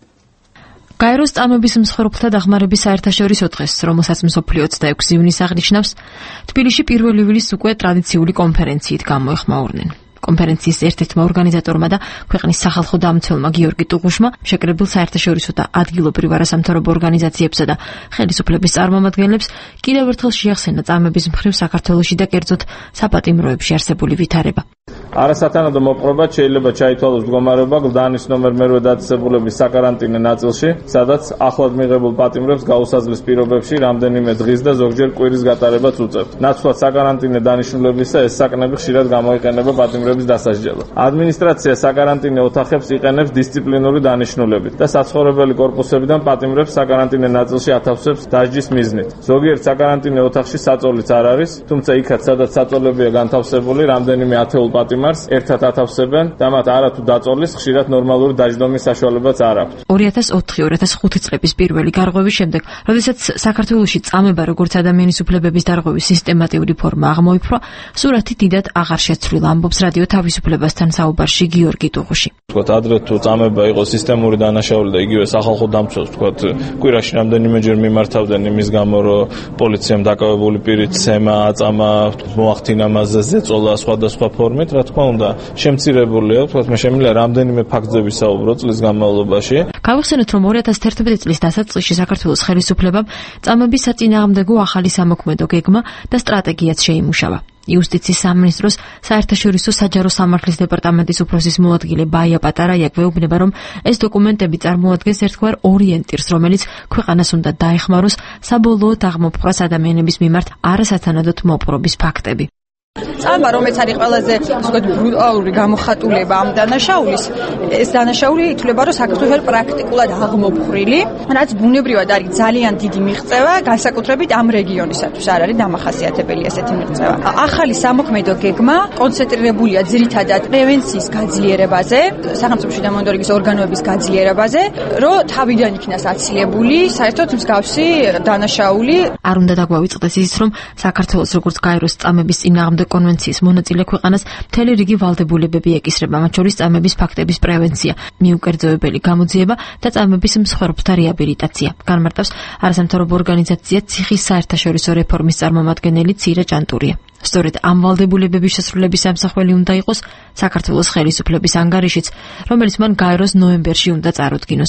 [SPEAKER 18] გაეროს წამების მსხვერპლთა დახმარების საერთაშორისო დღეს, რომელსაც მსოფლიო 26 ივნისს აღნიშნავს, თბილისში პირველ ივლისს უკვე ტრადიციული კონფერენციით გამოეხმაურნენ. კონფერენციის ერთ-ერთმა ორგანიზატორმა და ქვეყნის სახალხო დამცველმა გიორგი ტუღუშმა შეკრებილ საერთაშორისო და ადგილობრივ არასამთავრობო ორგანიზაციებსა და ხელისუფლების წარმომადგენლებს კიდევ ერთხელ შეახსენა წამების მხრივ საქართველოში და კერძოდ საპატიმროებში არსებული ვითარება.
[SPEAKER 6] არასათანადო მოპყრობა შეიძლება ჩაითვალოს მდგომარეობა გლდანის ნომერ მერვე დაწესებულების საკარანტინო ნაწილში, სადაც ახლად მიღებულ პატიმრებს გაუსაზღვის პირობებში რამდენიმე დღის და ზოგჯერ კვირის გატარებაც უწევთ. ნაცვლად საკარანტინო დანიშნულებისა ეს საკნები ხშირად გამოიყენება პატიმრების დასაჯდელად. ადმინისტრაცია საკარანტინო ოთახებს იყენებს დისციპლინური დანიშნულებით და საცხოვრებელი კორპუსებიდან პატიმრებს საკარანტინო ნაწილში ათავსებს დასჯის მიზნით. ზოგიერთ საკარანტინო ოთახში საწოლიც არ არის, თუმცა იქაც სადაც საწოლებია განთავსებული, რამდენიმე ათეულ პატიმარს ერთად ათავსებენ და მათ არათუ დაწოლის, ხშირად ნორმალური დაჯდომის საშუალებაც არ აქვთ.
[SPEAKER 18] 2004-2005 წლების პირველი გარღვევის შემდეგ, როდესაც საქართველოში წამება როგორც ადამიანის უფლებების დარღვევის სისტემატიური ფორმა აღმოიფრვა, სურათი დიდად აღარ შეცვლილ, ამბობს რადიო თავისუფლებასთან საუბარში გიორგი ტუღუში.
[SPEAKER 6] თქვათ ადრე თუ წამება იყო სისტემური დანაშაული და იგივე სახალხო დამცველს თქვათ კვირაში რამდენიმეჯერ მიმართავდნენ იმის გამო, რომ პოლიციამ დაკავებული პირით ცემა, აწამა, მოახდინა მასზე ზეწოლა სხვადასხვა ფორმით, რა თქმა უნდა, შემცირებულია, თქვათ მე შემიძლია რამდენიმე ფაქტზე ვისაუბრო წლის განმავლობაში.
[SPEAKER 18] გავიხსენოთ, რომ 2011 წლის დასაწყისში საქართველოს ხელისუფლებამ წამების საწინააღმდეგო ახალი სამოქმედო გეგმა და სტრატეგიაც შეიმუშავა. იუსტიციის სამინისტროს საერთაშორისო საჯარო სამართლის დეპარტამენტის უფროსის მოადგილე ბაია პატარაია გვეუბნება, რომ ეს დოკუმენტები წარმოადგენს ერთგვარ ორიენტირს, რომელიც ქვეყანას უნდა დაეხმაროს საბოლოოდ აღმოფხვრას ადამიანების მიმართ არასათანადოდ მოპყრობის ფაქტები.
[SPEAKER 14] წამება, რომელიც არის ყველაზე ბრუტალური გამოხატულება ამ დანაშაულის, ეს დანაშაული ითვლება, რომ საქართველოს პრაქტიკულად აღმოფხრილი, რაც ბუნებრივად არის ძალიან დიდი მიღწევა, განსაკუთრებით ამ რეგიონისათვის არ არის დამახასიათებელი ესეთი მიღწევა. ახალი სამოქმედო გეგმა კონცენტრირებულია ძირითადად პრევენციის გაძლიერებაზე, სახელმწიფოში და მონიტორინგის ორგანოების გაძლიერებაზე, რომ თავიდან იქნას აცილებული საერთოდ მსგავსი დანაშაული.
[SPEAKER 18] არ უნდა დაგვავიწყდეს ისიც, რომ საქართველოს როგორც გაეროს წამების წინააღმდეგ კონვენციის მონაწილე ქვეყანას მთელი რიგი ვალდებულებები ეკისრება, მათ შორის წამების ფაქტების პრევენცია, მიუკერძოებელი გამოძიება და წამების მსხვერპლთა რეაბილიტაცია. განმარტავს არასამთავრობო ორგანიზაცია ციხის საერთაშორისო რეფორმის წარმომადგენელი ცირა ჭანტურია. სწორედ ამ ვალდებულებების შესრულების ამსახველი უნდა იყოს საქართველოს ხელისუფლების ანგარიშიც, რომელიც მან გაეროს ნოემბერში უნდა წარუდგინოს.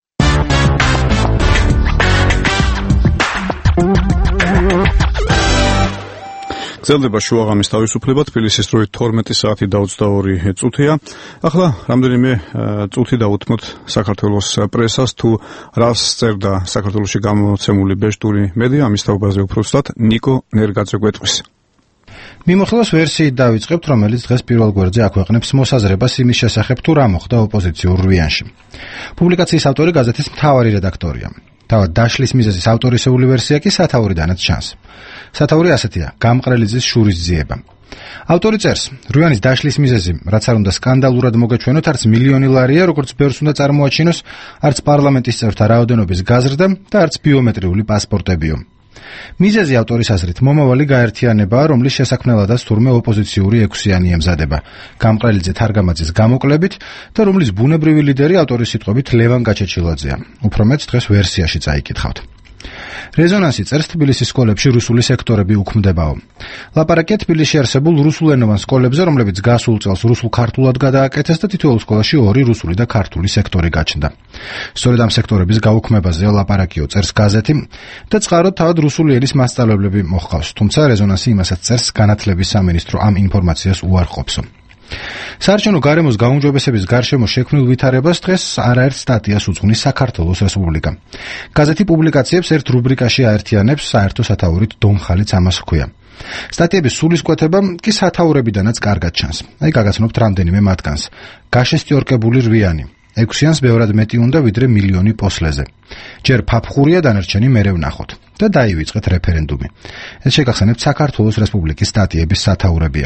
[SPEAKER 1] გრძელდება შუაღამის თავისუფლება, თბილისის დროით 12 საათი და 22 წუთია. ახლა რამდენიმე წუთი დავუთმოთ საქართველოს პრესას, თუ რას წერდა საქართველოში გამოცემული ბეშტური მედია, ამის თაობაზე უბრალოდ ნიკო ნერგაძე გვეტყვის.
[SPEAKER 19] მიმოხილოს ვერსიით დავიწყებთ, რომელიც დღეს პირველ გვერდზე აქვეყნებს მოსაზრებას იმის შესახებ, თუ რა მოხდა ოპოზიციურ რვიანში. პუბლიკაციის ავტორი გაზეთის მთავარი რედაქტორია. თავად დაშლის მიზეზის ავტორისეული ვერსია კი სათაურიდანაც ჩანს. სათაური ასეთია: გამყრელიძის შურის ძიება. ავტორი წერს, რვიანის დაშლის მიზეზი, რაც არ უნდა სკანდალურად მოგეჩვენოთ, არც მილიონი ლარია, როგორც ბერს უნდა წარმოაჩინოს, არც პარლამენტის წევრთა რაოდენობის გაზრდა და არც ბიომეტრიული პასპორტებიო. მიზეზი ავტორის აზრით მომავალი გაერთიანებაა, რომლის შესაქმნელადაც თურმე ოპოზიციური ექვსიანი ემზადება, გამყრელიძე თარგამაძის გამოკლებით და რომლის ბუნებრივი ლიდერი ავტორის სიტყვებით ლევან გაჩეჩილაძეა. უფრო მეტ დღეს ვერსიაში წაიკითხავთ. რეზონანსი წერს, თბილისის სკოლებში რუსული სექტორები უქმდებაო. ლაპარაკია თბილისში არსებულ რუსულენოვან სკოლებზე, რომლებიც გასულ წელს რუსულ-ქართულად გადააკეთეს და თითოეულ სკოლაში ორი რუსული და ქართული სექტორი გაჩნდა. სწორედ ამ სექტორების გაუქმებაზე ლაპარაკიო, წერს გაზეთი და წყაროდ თავად რუსული ენის მასწავლებლები მოჰყავს, თუმცა რეზონანსი იმასაც წერს, განათლების სამინისტრო ამ ინფორმაციას უარყოფსო. საარჩევნო გარემოს გაუმჯობესების გარშემო შექმნილ ვითარებას დღეს არაერთ სტატიას უძღვნის საქართველოს რესპუბლიკა. გაზეთი პუბლიკაციებს ერთ რუბრიკაში აერთიანებს, საერთო სათაურით დომხალიც ამას ჰქვია. სტატიების სულისკვეთება კი სათაურებიდანაც კარგად ჩანს. აი გაგაცნობთ რამდენიმე მათგანს. გაშესტიორკებული რვიანი. 6-იანს ბევრად მეტი უნდა ვიდრე მილიონი პოსლეზე. ჯერ ფაფხურია, დანარჩენი მერე ვნახოთ და დაივიწყეთ რეფერენდუმი. ეს შეგახსენებთ საქართველოს რესპუბლიკის სტატიების სათაურებია.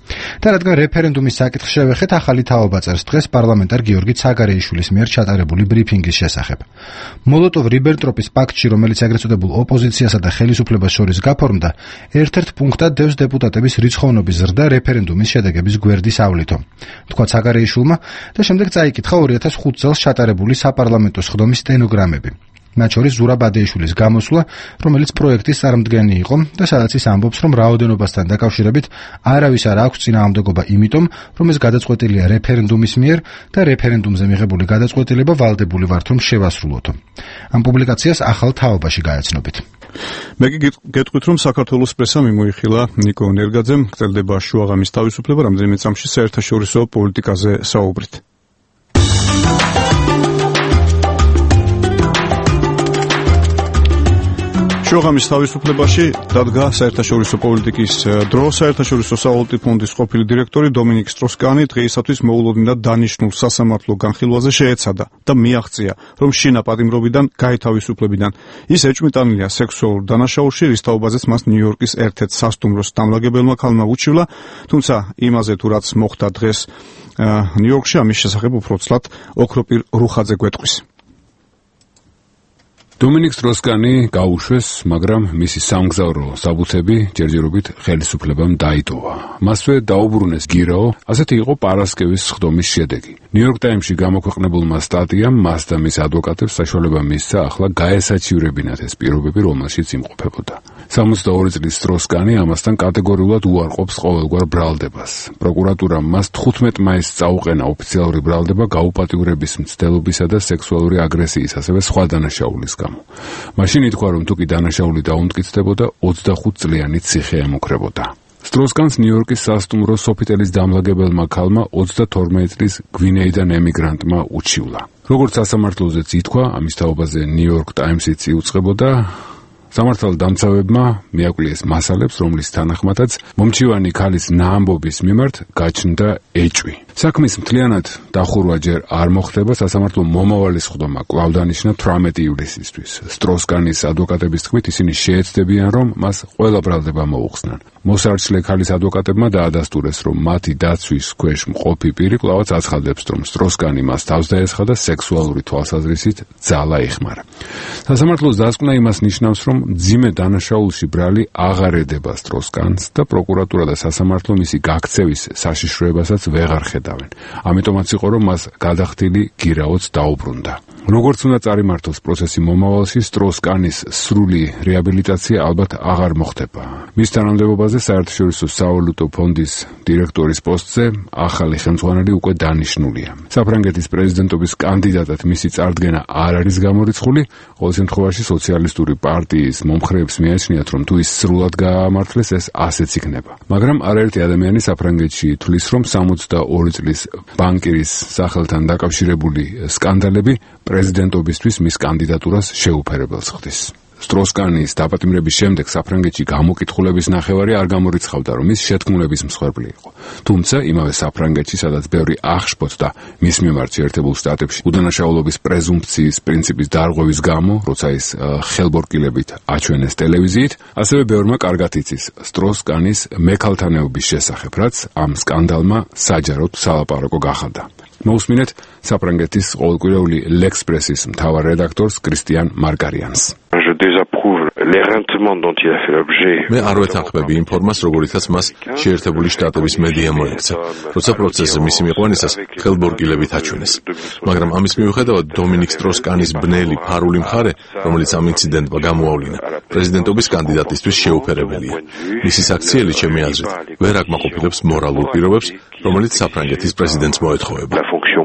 [SPEAKER 19] და რადგან რეფერენდუმის საკითხს შევეხეთ, ახალი თაობა წერს დღეს პარლამენტარ გიორგი ცაგარეიშვილის მიერ ჩატარებული ბრიფინგის შესახებ. მოლოტოვ-რიბენტროპის პაქტში, რომელიც ეგრეთ წოდებულ ოპოზიციასა და ხელისუფლებას შორის გაფორმდა, ერთ-ერთ პუნქტად დევს დეპუტატების რიცხოვნობის ზრდა რეფერენდუმის შედეგების გვერდის ავლითო. თქვა ცაგარეიშვილმა და შემდეგ წაიკითხა 2005 წელს ჩატარებული საპარლამენტო სხდომის სტენოგრამები. მათ შორის ზურაბ ადეიშვილის გამოსვლა, რომელიც პროექტის წარმომდგენი იყო და სადაც ის ამბობს, რომ რაოდენობასთან დაკავშირებით არავის არ აქვს წინააღმდეგობა იმიტომ, რომ ეს გადაწყვეტილია რეფერენდუმის მიერ და რეფერენდუმზე მიღებული გადაწყვეტილება ვალდებული ვართ, რომ შევასრულოთო. ამ პუბლიკაციას ახალ თაობაში გაეცნობით.
[SPEAKER 1] მე გეტყვით, რომ საქართველოს პრესამ იმოიხილა ნიკო ნერგაძემ, გრძელდება შუაღამის თავისუფლება, რამდენიმე წამში საერთაშორისო პოლიტიკაზე საუბრით. შუაღამის თავისუფლებაში დადგა საერთაშორისო პოლიტიკის დრო. საერთაშორისო სავალუტო ფონდის ყოფილი დირექტორი დომინიკ სტროს-კანი დღეისათვის მოულოდნელად დანიშნულ სასამართლო განხილვაზე შეეცადა და მიაღწია, რომ შინა პატიმრობიდან გაეთავისუფლებიდან. ის ეჭვმიტანილია სექსუალურ დანაშაულში, რის თაობაზეც მას ნიუ-იორკის ერთ-ერთ სასტუმროს დამლაგებელმა ქალმა უჩივლა, თუმცა იმაზე თუ რაც მოხდა დღეს ნიუ-იორკში, ამის შესახებ უფრო ცლად ოქროპირ რუხაძე გვეტყვის.
[SPEAKER 2] დომინიკ სტროს-კანი გაუშვეს, მაგრამ მისი სამგზავრო საბუთები ჯერჯერობით ხელისუფლებამ დაიტოვა. მასვე დაუბრუნეს გირაო, ასეთი იყო პარასკევის სხდომის შედეგი. ნიუ-იორკ ტაიმსში გამოქვეყნებულმა სტატიამ მას და მის ადვოკატებს საშუალება მისცა ახლა გაესაჩივრებინათ ეს პირობები, რომელშიც იმყოფებოდა. 62 წლის სტროს-კანი ამასთან კატეგორიულად უარყოფს ყოველგვარ ბრალდებას. პროკურატურამ მას 15 მაისს წაუყენა ოფიციალური ბრალდება გაუპატიურების მცდელობისა და სექსუალური აგრესიის, ასევე სხვა დანაშაულის გამო. მაშინ ითქვა, რომ თუ კი დანაშაული დაუმტკიცდებოდა, 25 წლიანი ციხე ემუქრებოდა. სტროს-კანს ნიუ-იორკის სასტუმრო სოფიტელის დამლაგებელმა ქალმა 22 წლის გვინეიდან ემიგრანტმა უჩივლა. როგორც სასამართლოზეც ითქვა, ამის თაობაზე ნიუ-იორკ ტაიმსიც იუწყებოდა. სამართალდამცავებმა მიაკვლიეს მასალებს, რომლის თანახმადაც მომჩივანი ქალის ნაამბობის მიმართ გაჩნდა ეჭვი. საქმის მთლიანად დახურვა ჯერ არ მოხდება, სასამართლო მომავალი სხდომა კვლავ დანიშნა 18 ივლისისთვის. სტროს-კანის ადვოკატების თქმით, ისინი შეეცდებიან, რომ მას ყველა ბრალდება მოუხსნან. მოსარჩლე ქალის ადვოკატებმა დაადასტურეს, რომ მათი დაცვის ქვეშ მყოფი პირი კვლავაც აცხადებს, რომ სტროს-კანი მას თავს დაესხა და სექსუალური თვალსაზრისით ძალა ეხმარა. სასამართლოს დასკვნა იმას ნიშნავს, რომ მძიმე დანაშაულში ბრალი აღარ ედება სტროს-კანს და პროკურატურა და სასამართლო მისი გაქცევის საშიშროებასაც ვეღარ ხედავენ. ამიტომაც იყო, რომ მას გადახდილი გირაოც დაუბრუნდა. როგორც უნდა წარიმართოს პროცესი მომავალში, სტროს-კანის სრული რეაბილიტაცია ალბათ აღარ მოხდება. მის თანამდებობაზე საერთაშორისო სავალუტო ფონდის დირექტორის პოსტზე ახალი ხელმძღვანელი უკვე დანიშნულია. საფრანგეთის პრეზიდენტობის კანდიდატად მისი წარდგენა არ არის გამორიცხული, ყოველ შემთხვევაში სოციალისტური პარტიის მომხრეებს მიაჩნიათ, რომ თუ ის სრულად გაამართლეს, ეს ასეც იქნება. მაგრამ არაერთი ადამიანი საფრანგეთში თვლის, რომ 62 წლის ბანკირის სახელთან დაკავშირებული სკანდალები პრეზიდენტობისთვის მის კანდიდატურას შეუფერებელს ხდის. სტროს-კანის დაპატიმრების შემდეგ საფრანგეთში გამოკითხულების ნახევარი არ გამორიცხავდა, რომ ის შეთქმულების მსხვერპლი იყო. თუმცა იმავე საფრანგეთში, სადაც ბევრი აღშფოთდა მის მიმართ შეერთებულ შტატებში უდანაშაულობის პრეზუმფციის პრინციპის დარღვევის გამო, როცა ის ხელბორკილებით აჩვენეს ტელევიზიით, ასევე ბევრმა კარგად იცის სტროს-კანის მექალთანეობის შესახებ, რაც ამ სკანდალმა საჯაროდ სალაპარაკო გახადა. მოусმინეთ საფრანგეთის ყოველკვირეული ლექსპრესის მთავარ რედაქტორს კრისტიან მარგარიანს.
[SPEAKER 11] მე არ ვეთანხმები იმ ფორმას, როგორიცაც მას შეერთებული შტატების მედია მოექცა, როცა პროცესზე მისი მიყვანისას ხელბორკილებით აჩვენეს. მაგრამ ამის მიუხედავად დომინიკ სტროს-კანის ბნელი ფარული მხარე, რომელიც ამ ინციდენტმა გამოავლინა, პრეზიდენტობის კანდიდატისთვის შეუფერებელია. მისი საქციელი, ჩემი აზრით, ვერ აკმაყოფილებს მორალურ პირობებს, რომელიც საფრანგეთის პრეზიდენტს მოეთხოვება.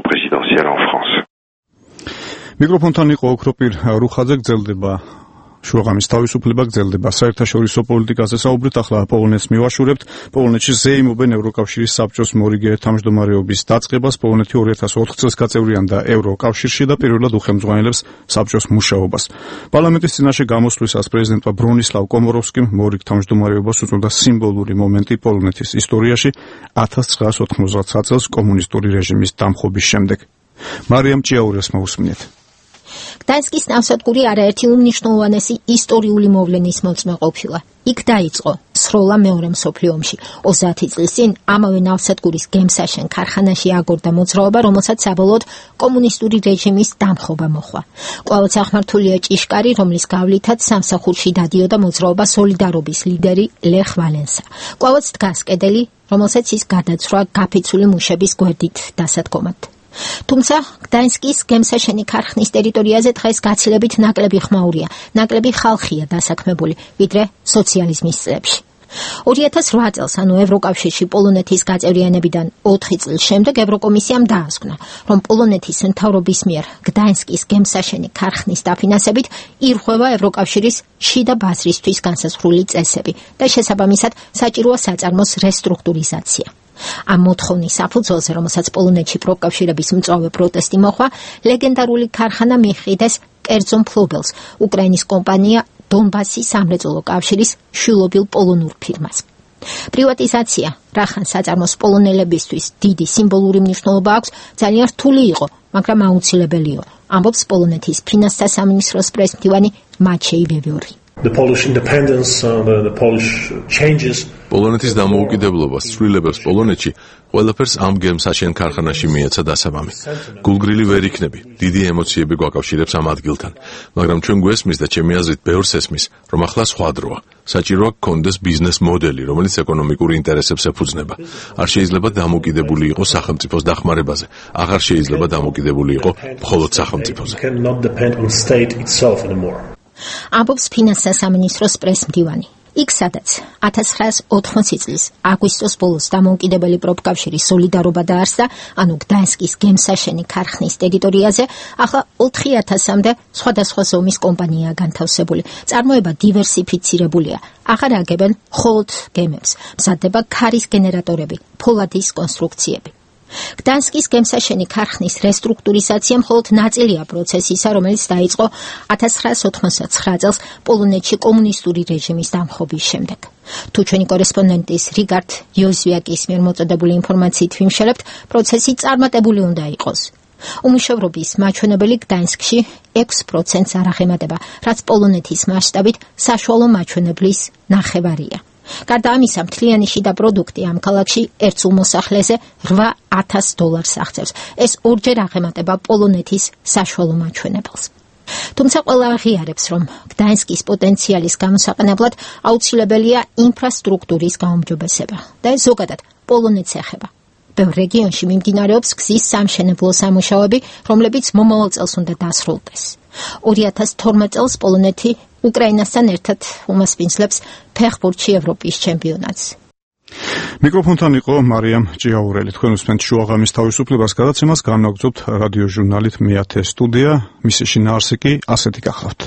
[SPEAKER 1] მიკროფონთან იყო ოქროპირ რუხაძე. გრძელდება შუაღამის თავისუფლება, გრძელდება საერთაშორისო პოლიტიკაზე საუბრით. ახლა პოლონეთს მივაშურებთ. პოლონეთში ზეიმობენ ევროკავშირის საბჭოს მორიგე თავმჯდომარეობის დაწყებას. პოლონეთი 2004 წელს გაწევრიანდა ევროკავშირში და პირველად უხელმძღვანელებს საბჭოს მუშაობას. პარლამენტის წინაშე გამოსვლისას პრეზიდენტმა ბრონისლავ კომოროვსკიმ მორიგ თავმჯდომარეობას უწოდა სიმბოლური მომენტი პოლონეთის ისტორიაში 1989 წელს კომუნისტური რეჟიმის დამხობის შემდეგ. მარიამ ჭიაურეს მოусმინეთ.
[SPEAKER 20] გდანსკის ნავსადგური არაერთი უმნიშვნელოვანესი ისტორიული მოვლენის მოწმე ყოფილა. იქ დაიწყო სროლა მეორე მსოფლიო ომში. 30 წლის წინ ამავე ნავსადგურის გემსაშენ ქარხანაში აგორდა მოძრაობა, რომელსაც საბოლოოდ კომუნისტური რეჟიმის დამხობა მოჰყვა. კვლავაც აღმართულია ჭიშკარი, რომლის გავლითაც სამსახურში დადიოდა მოძრაობა სოლიდარობის ლიდერი ლეხ ვალენსა. კვლავაც დგას კედელი, რომელსაც ის გადაცვლა გაფიცული მუშების გვერდით დასადგომად. თუმცა გდანსკის გემსაშენი ქარხნის ტერიტორიაზე დღეს გაცილებით ნაკლები ხმაურია, ნაკლები ხალხია დასაქმებული, ვიდრე სოციალიზმის წლებში. 2008 წელს, ანუ ევროკავშირში პოლონეთის გაწევრიანებიდან 4 წლის შემდეგ ევროკომისიამ დაასკვნა, რომ პოლონეთის მთავრობის მიერ გდანსკის გემსაშენი ქარხნის დაფინანსებით ირღვევა ევროკავშირის შიდა ბაზრისთვის განსაზღვრული წესები და შესაბამისად საჭიროა საწარმოს რესტრუქტურიზაცია. ამ მოთხოვნის საფუძველზე, რომელსაც პოლონეთში პროკავშირების მწვავე პროტესტი მოჰყვა, ლეგენდარული ქარხანა მიჰყიდეს კერძო მფლობელს, უკრაინის კომპანია დონბასის სამრეწველო კავშირის შვილობილ პოლონურ ფირმას. პრივატიზაცია, რახან საწარმოს პოლონელებისთვის დიდი სიმბოლური მნიშვნელობა აქვს, ძალიან რთული იყო, მაგრამ აუცილებელია, ამბობს პოლონეთის ფინანსთა სამინისტროს პრესმდივანი მაჩეი ვევიორი.
[SPEAKER 21] The Polish independence, the Polish changes.
[SPEAKER 11] პოლონეთის დამოუკიდებლობას, ცვლილებებს პოლონეთში ყველაფერს ამ გემსაშენ ქარხანაში მიეცა დასაბამი. გულგრილი ვერ იქნები, დიდი ემოციები გვაკავშირებს ამ ადგილთან, მაგრამ ჩვენ გვესმის და ჩემი აზრით ბევრს ესმის, რომ ახლა სხვა დროა. საჭიროა გქონდეს ბიზნეს მოდელი, რომელიც ეკონომიკურ ინტერესებს ეფუძნება. არ შეიძლება დამოუკიდებული იყოს სახელმწიფოს დახმარებაზე, აღარ შეიძლება დამოუკიდებული იყოს მხოლოდ სახელმწიფოზე.
[SPEAKER 20] ამბობს ფინანსთა სამინისტროს პრესმდივანი. იქ სადაც 1980 წლის აგვისტოს ბოლოს დამოუკიდებელი პროფკავშირის სოლიდარობა დაარსდა, ანუ გდანსკის გემსაშენი ქარხნის ტერიტორიაზე, ახლა 4000-მდე სხვადასხვა ზომის კომპანიაა განთავსებული. წარმოება დივერსიფიცირებულია, აღარ აგებენ მხოლოდ გემებს, მზადდება ქარის გენერატორები, ფოლადის კონსტრუქციები. გდანსკის გემსაშენი ქარხნის რესტრუქტურიზაცია მხოლოდ ნაწილია პროცესისა, რომელიც დაიწყო 1989 წელს პოლონეთში კომუნისტური რეჟიმის დამხობის შემდეგ. თუ ჩვენი კორესპონდენტის რიგარდ იოზვიაკის მიერ მოწოდებული ინფორმაციით ვიმშელებთ, პროცესი წარმატებული უნდა იყოს. უმუშევრობის მაჩვენებელი გდანსკში 6%-ს არ აღემატება, რაც პოლონეთის მასშტაბით საშუალო მაჩვენებლის ნახევარია. გარდა ამისა, მთლიანი შიდა პროდუქტი ამ ქალაქში ერთსულ მოსახლეზე $8,000 აღწევს. ეს ორჯერ აღემატება პოლონეთის საშუალო მაჩვენებელს. თუმცა ყველა აღიარებს, რომ გდანსკის პოტენციალის გამოსაყენებლად აუცილებელია ინფრასტრუქტურის გაუმჯობესება და ეს ზოგადად პოლონეთს ეხება. ბევრ რეგიონში მიმდინარეობს გზის სამშენებლო სამუშაოები, რომლებიც მომავალ წელს უნდა დასრულდეს. 2012 წელს პოლონეთი უკრაინასთან ერთად უმასპინძლებს ფეხბურთში ევროპის ჩემპიონატს.
[SPEAKER 1] მიკროფონთან იყო მარიამ ჭიაურელი. თქვენ უსმენთ შუაღამის თავისუფლებას გადაცემას, განვაგრძობთ რადიო ჟურნალით მე-10 სტუდია, მისი შინაარსი კი ასეთი გახლავთ.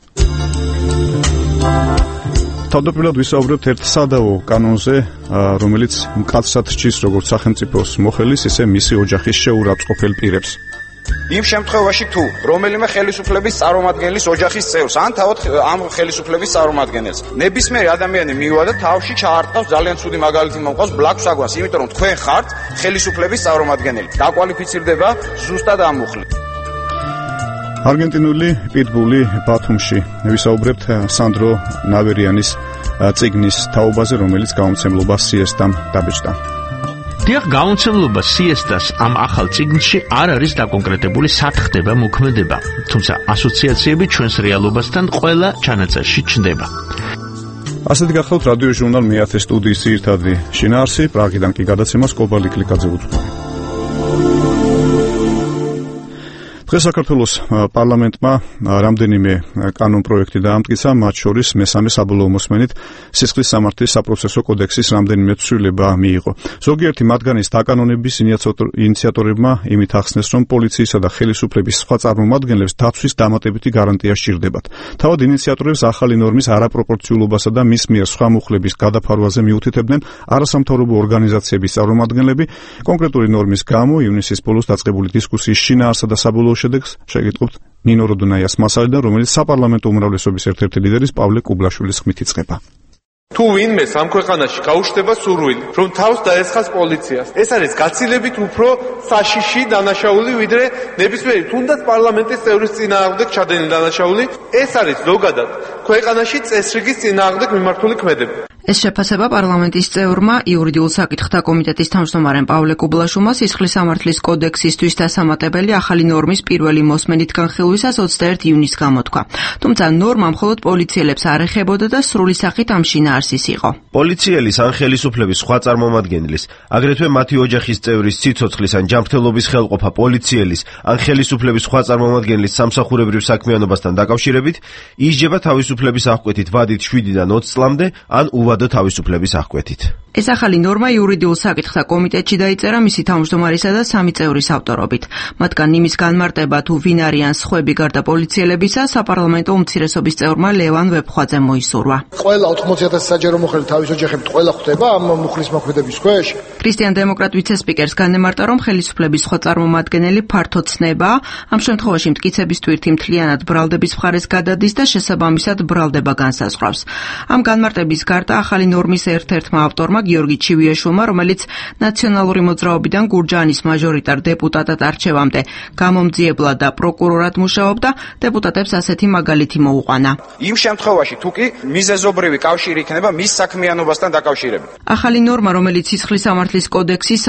[SPEAKER 1] თავდაპირველად ვისაუბრებთ ერთ სადავო კანონზე, რომელიც მკაცრად რჩის როგორც სახელმწიფოს მოხელის, ისე მისი ოჯახის შეურაცხყოფელ პირებს.
[SPEAKER 22] იმ შემთხვევაში თუ რომელიმე ხელისუფლების წარმომადგენლის ოჯახის წევრს ან თავად ამ ხელისუფლების წარმომადგენელს ნებისმიერი ადამიანი მიუვადა თავში ჩაარტყავს ძალიან ცუდი მაგალითი მომყავს ბლაკს აგვას, იმიტომ რომ თქვენ ხართ ხელისუფლების წარმომადგენელი. დაკვალიფიცირდება ზუსტად ამ მუხლით.
[SPEAKER 1] არგენტინული პიტბული ბათუმში ვისაუბრებთ სანდრო ნავერიანის წიგნის თაობაზე, რომელიც გამომცემლობა სიესტამ დაბეჭდა.
[SPEAKER 23] დიახ, გამომცემლობა სიესტას ამ ახალ წიგნში არ არის დაკონკრეტებული სათხდება მოქმედება, თუმცა ასოციაციები ჩვენს რეალობასთან ყველა ჩანაწერში ჩნდება.
[SPEAKER 1] ასეთი გახლავთ რადიო ჟურნალ მე-10 სტუდიის ძირითადი შინაარსი, პრაღიდან კი გადაცემას კობალი კლიკაძე უძღვნა. დღეს საქართველოს პარლამენტმა რამდენიმე კანონპროექტი დაამტკიცა, მათ შორის მესამე საბოლოო მოსმენით სისხლის სამართლის საპროცესო კოდექსის რამდენიმე ცვლილება მიიღო. ზოგიერთი მათგანის დაკანონების ინიციატორებმა იმით ახსნეს, რომ პოლიციისა და ხელისუფლების სხვა წარმომადგენლებს დაცვის დამატებითი გარანტია სჭირდებათ. თავად ინიციატორებს ახალი ნორმის არაპროპორციულობასა და მის მიერ სხვა მუხლების გადაფარვაზე მიუთითებდნენ არასამთავრობო ორგანიზაციების წარმომადგენლები. კონკრეტული ნორმის გამო ივნისის ბოლოს დაწყებული დისკუსიის შინაარსა და საბოლოო შედეგს შეგიტყობთ ნინო როდონაიას მასალიდან, რომელიც საპარლამენტო უმრავლესობის ერთ-ერთი ლიდერის პავლე კუბლაშვილის ხმით იწყება.
[SPEAKER 24] თუ ვინმე ამ ქვეყანაში გაუჩნდება სურვილი, რომ თავს დაესხას პოლიციას, ეს არის გაცილებით უფრო საშიში დანაშაული, ვიდრე ნებისმიერი თუნდაც პარლამენტის წევრის წინააღმდეგ ჩადენილი დანაშაული. ეს არის ზოგადად ქვეყანაში წესრიგის წინააღმდეგ მიმართული ქმედება.
[SPEAKER 4] ეს შეფასება პარლამენტის წევრმა იურიდიულ საკითხთა კომიტეტის თავმჯდომარემ პავლე კუბლაშუმმა სისხლის სამართლის კოდექსისთვის დასამატებელი ახალი ნორმის პირველი მოსმენით განხილვისას 21 ივნისს გამოთქვა. თუმცა ნორმა მხოლოდ პოლიციელებს არ ეხებოდა და სრული სახით ამ შინაარსის იყო.
[SPEAKER 5] პოლიციელის ან ხელისუფლების სხვა წარმომადგენლის, აგრეთვე მათი ოჯახის წევრის სიცოცხლის ან ჯანმრთელობის ხელყოფა პოლიციელის ან ხელისუფლების სხვა წარმომადგენლის სამსახურებრივ საქმიანობასთან დაკავშირებით ისჯება თავისუფლების აღკვეთით ვადით 7-დან 20 წლამდე ან უვადო თავისუფლების აღკვეთით.
[SPEAKER 4] ეს ახალი ნორმა იურიდიულ საკითხთა კომიტეტში დაიწერა მისი თავმჯდომარისა და 3 წევრის ავტორობით. მათგან იმის განმარტება თუ ვინ არიან სხვები გარდა პოლიციელებისა საპარლამენტო უმცირესობის წევრმა ლევან ვეფხვაძემ მოისურვა.
[SPEAKER 9] ყველა 80,000 საჯარო მოხელე თავის ოჯახებით ყველა ხვდება ამ მუხლის მოქმედების ქვეშ.
[SPEAKER 4] ქრისტიან დემოკრატ ვიცე-სპიკერს განემარტა, რომ ხელისუფლების სხვა წარმომადგენელი ფართო ცნება, ამ შემთხვევაში მტკიცების თვირთი მთლიანად ბრალდების მხარეს გადადის და შესაბამისად ბრალდება განსაზღვრავს. ამ განმარტების გარდა ახალი ნორმის ერთ-ერთმა ავტორმა გიორგი ჩივიაშვილმა, რომელიც ნაციონალური მოძრაობიდან გურჯაანის მაჟორიტარ დეპუტატად არჩევამდე გამომძიებლად და პროკურორად მუშაობდა, დეპუტატებს ასეთი მაგალითი მოუყვანა.
[SPEAKER 22] იმ შემთხვევაში თუ კი მიზეზობრივი კავშირი იქნება მის საქმიანობასთან დაკავშირებით.
[SPEAKER 4] ახალი ნორმა, რომელიც სისხლის სამართლის კოდექსის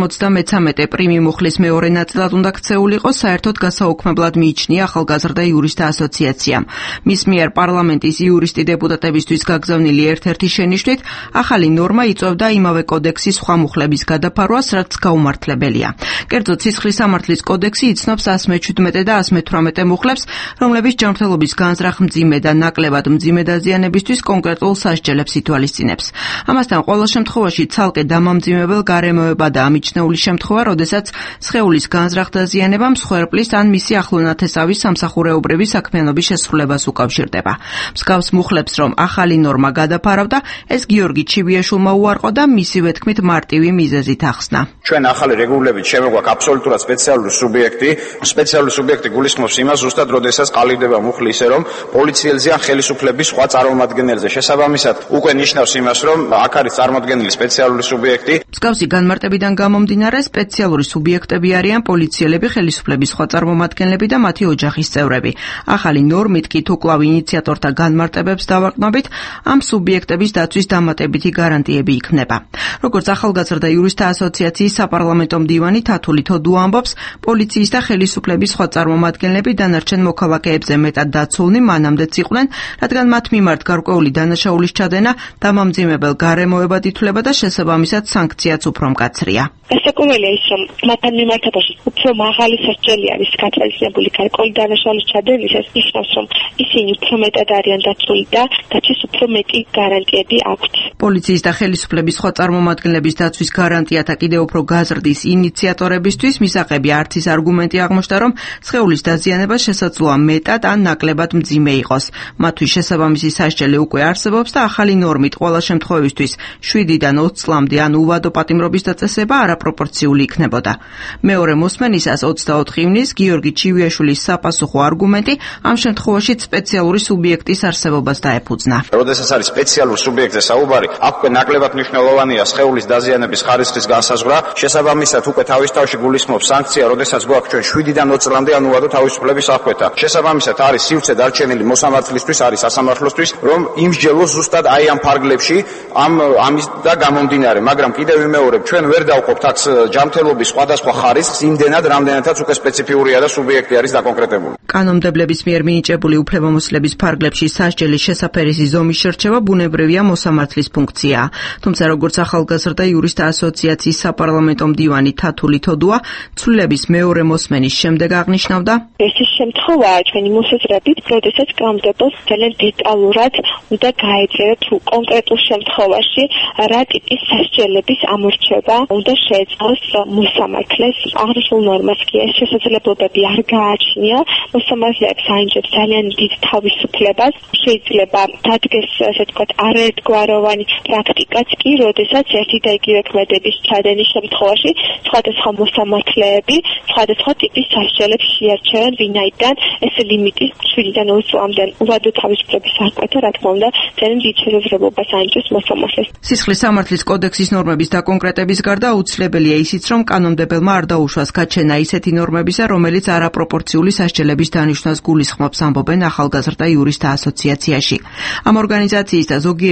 [SPEAKER 4] 353 პრიმი მუხლის მეორე ნაწილად უნდა ქცეულიყო, საერთოდ გასაუქმებლად მიიჩნია ახალგაზრდა იურისტთა ასოციაციამ. მის მიერ პარლამენტის იურისტი დეპუტატებისთვის გაგზავნილი ერთ-ერთი შენიშვნით, ახალი ნორმა იწვევდა იმავე კოდექსის სხვა მუხლების გადაფარვას, რაც გაუმართლებელია. კერძოდ, სისხლის სამართლის კოდექსი იცნობს 117 და 118 მუხლებს, რომლებიც ჯანმრთელობის განზრახ მძიმე და ნაკლებად მძიმე დაზიანებისთვის კონკრეტულ სასჯელებს ითვალისწინებს. ამასთან ყოველ შემთხვევაში ცალკე დამამძიმებელ გარემოება და ამიჩნეული შემთხვევა, როდესაც სხეულის განზრახ დაზიანება მსხვერპლის ან მისი ახლონათესავის სამსახურეობრივი საქმიანობის შესრულებას უკავშირდება. მსგავს მუხლებს რომ ახალი ნორმა გადაფარავდა, ეს გიორგი ჩივიაშვილმა უარყო და მისივე თქმით მარტივი მიზეზით ახსნა.
[SPEAKER 22] ჩვენ ახალი რეგულებით შემოგვაქვს აბსოლუტურად სპეციალური სუბიექტი. სპეციალური სუბიექტი გულისხმობს იმას, ზუსტად როდესაც ყალიბდება მუხლი ისე რომ პოლიციელზე ან ხელისუფლების სხვა წარმომადგენელზე. შესაბამისად, უკვე ნიშნავს იმას, რომ აქ არის წარმოდგენილი სპეციალური სუბიექტი.
[SPEAKER 4] მსგავსი განმარტებიდან გამომდინარე, სპეციალური სუბიექტები არიან პოლიციელები, ხელისუფლების სხვა წარმომადგენლები და მათი ოჯახის წევრები. ახალი ნორმით კი თუ კვლავ ინიციატორთა განმარტებებს დავარყნობით, ამ სუბიექტების დაცვის დამატებითი გარანტიები იქნება. როგორც ახალგაზრდა იურისტთა ასოციაციის საპარლამენტო მდივანი თათული თოდუ ამბობს, პოლიციის და ხელისუფლების სხვა წარმომადგენლები დანარჩენ მოქალაქეებზე მეტად დაცულნი მანამდეც იყვნენ, რადგან მათ მიმართ გარკვეული დანაშაულის ჩადენა დამამძიმებელ გარემოებად ითვლება და შესაბამისად სანქციაც უფრო მკაცრია.
[SPEAKER 10] გასაკვირველია ის, რომ მათთან მიმართებაში უფრო მაღალი სასჯელი არის გათვალისწინებული გარკვეული დანაშაულის ჩადენისას, ნიშნავს, რომ ისინი უფრო მეტად არიან დაცული და დაცვის უფრო მეტი გარანტიები აქვთ.
[SPEAKER 4] პოლიციის და ხელისუფლების სხვა წარმომადგენლების დაცვის გარანტიათა კიდევ უფრო გაზრდის ინიციატორებისთვის მისაღები არც ის არგუმენტი აღმოჩნდა, რომ სხეულის დაზიანება შესაძლოა მეტად ან ნაკლებად მძიმე იყოს. მათთვის შესაბამისი სასჯელი უკვე არსებობს და ახალი ნორმით ყველა შემთხვევისთვის 7-დან 20 წლამდე ან უვადო პატიმრობის დაწესება არაპროპორციული იქნებოდა. მეორე მოსმენისას 24 ივნისს გიორგი ჩივიაშვილის საპასუხო არგუმენტი ამ შემთხვევაში სპეციალური სუბიექტის არსებობას დაეფუძნა.
[SPEAKER 22] როდესაც არის სპეციალურ სუბიექტზე საუბარი, აქ უკვე ნაკლებად მნიშვნელოვანია სხეულის დაზიანების ხარისხის განსაზღვრა. შესაბამისად, უკვე თავის თავში გულისხმობს სანქცია, როდესაც გვაქვს ჩვენ 7-დან 20 წლამდე ან უვადო თავისუფლების აღკვეთა. შესაბამისად, არის სივრცე დარჩენილი მოსამართლისთვის, არის სასამართლოსთვის, რომ იმსჯელოს ზუსტად აი ამ ფარგლებში, ამის და გამომდინარე, მაგრამ კიდევ ვიმეორებ, ჩვენ ვერ დავყოფთ აქ ჯანმრთელობის სხვადასხვა ხარისხს იმდენად, რამდენადაც უკვე სპეციფიურია და სუბიექტი არის დაკონკრეტებული.
[SPEAKER 4] კანონმდებლების მიერ მინიჭებული უფლებამოსილების ფარგლებში სასჯელის შესაფერისი ზომის შერჩევა ბუნებრივია მოსამართლის ფუნქციაა. თუმცა როგორც ახალგაზრდა იურისტთა ასოციაციის საპარლამენტო მდივანი თათული თოდუა, ცვლილების მეორე მოსმენის შემდეგ აღნიშნავდა:
[SPEAKER 10] ეს ის შემთხვევაა ჩვენი მოსაზრებით, როდესაც კანონმდებლს ძალიან დეტალურად უნდა გაეძლიერა თუ კონკრეტულ შემთხვევაში რა ტიპის სასჯელების ამორჩევა უნდა შეეძლოს მოსამართლეს. აღნიშნულ ნორმას კი ეს შესაძლებლობები არ გააჩნია. მოსამართლეებს აინჯებს ძალიან დიდ თავისუფლებას. შეიძლება დადგეს, ასე ვთქვათ, არაერთგვაროვანი პრაქტიკაც კი, როდესაც ერთი და იგივე ქმედების ჩადენის შემთხვევაში სხვადასხვა მოსამართლეები სხვადასხვა ტიპის სასჯელებს შეარჩევენ, ვინაიდან ეს ლიმიტი 7-დან 20 წლამდე უვადო თავისუფლების აღკვეთა, რა თქმა უნდა, ძალიან დიდ შესაძლებლობას აინჯებს მოსამართლეს.
[SPEAKER 4] სისხლის სამართლის კოდექსის ნორმების დაკონკრეტების გარდა აუცილებელია ისიც, რომ კანონმდებელმა არ დაუშვას გაჩენა ისეთი ნორმებისა, რომელიც არაპროპორციული სასჯელების დანიშვნას გულისხმობს, ამბობენ ახალგაზრდა იურისტთა ასოციაციაში. ამ ორგანიზაციის და ზოგიერთი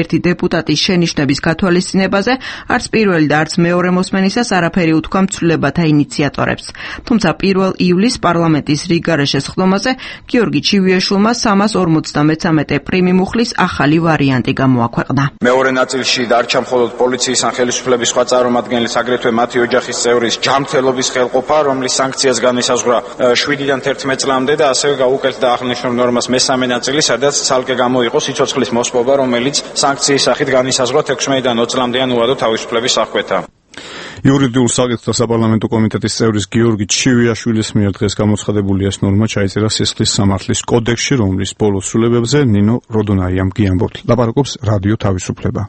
[SPEAKER 4] ერთი დეპუტატის შენიშვნების გათვალისწინებაზე არც პირველი და არც მეორე მოსმენისას არაფერი უთქვა მცვლილებათა ინიციატორებს. თუმცა 1 ივლისს პარლამენტის რიგგარეშე სხდომაზე გიორგი ჩივიაშვილმა 353 პრიმი მუხლის ახალი ვარიანტი გამოაქვეყნა.
[SPEAKER 22] მეორე ნაწილში დარჩა მხოლოდ პოლიციის ან ხელისუფლების სხვა წარმომადგენლის, აგრეთვე მათი ოჯახის წევრის ჯანმრთელობის ხელყოფა, რომლის სანქციას განისაზღვრა 7-დან 11 წლამდე და ასევე გაუკეთდა აღნიშნულ ნორმას მესამე ნაწილი, სადაც ცალკე გამოიყო სიცოცხლის მოსპობა, რომელიც სანქციის სახით განისაზღვრა 16-დან 20 წლამდეან უადო თავისუფლების აღკვეთა.
[SPEAKER 1] იურიდიულ საკითხთა საპარლამენტო კომიტეტის წევრის გიორგი ჩივიაშვილის მიერ დღეს გამოცხადებული ეს ნორმა ჩაიწერა სისხლის სამართლის კოდექსში, რომლის ბოლო ცვლილებებზე ნინო როდონაიამ გიამბობთ. ლაპარაკობს რადიო თავისუფლება.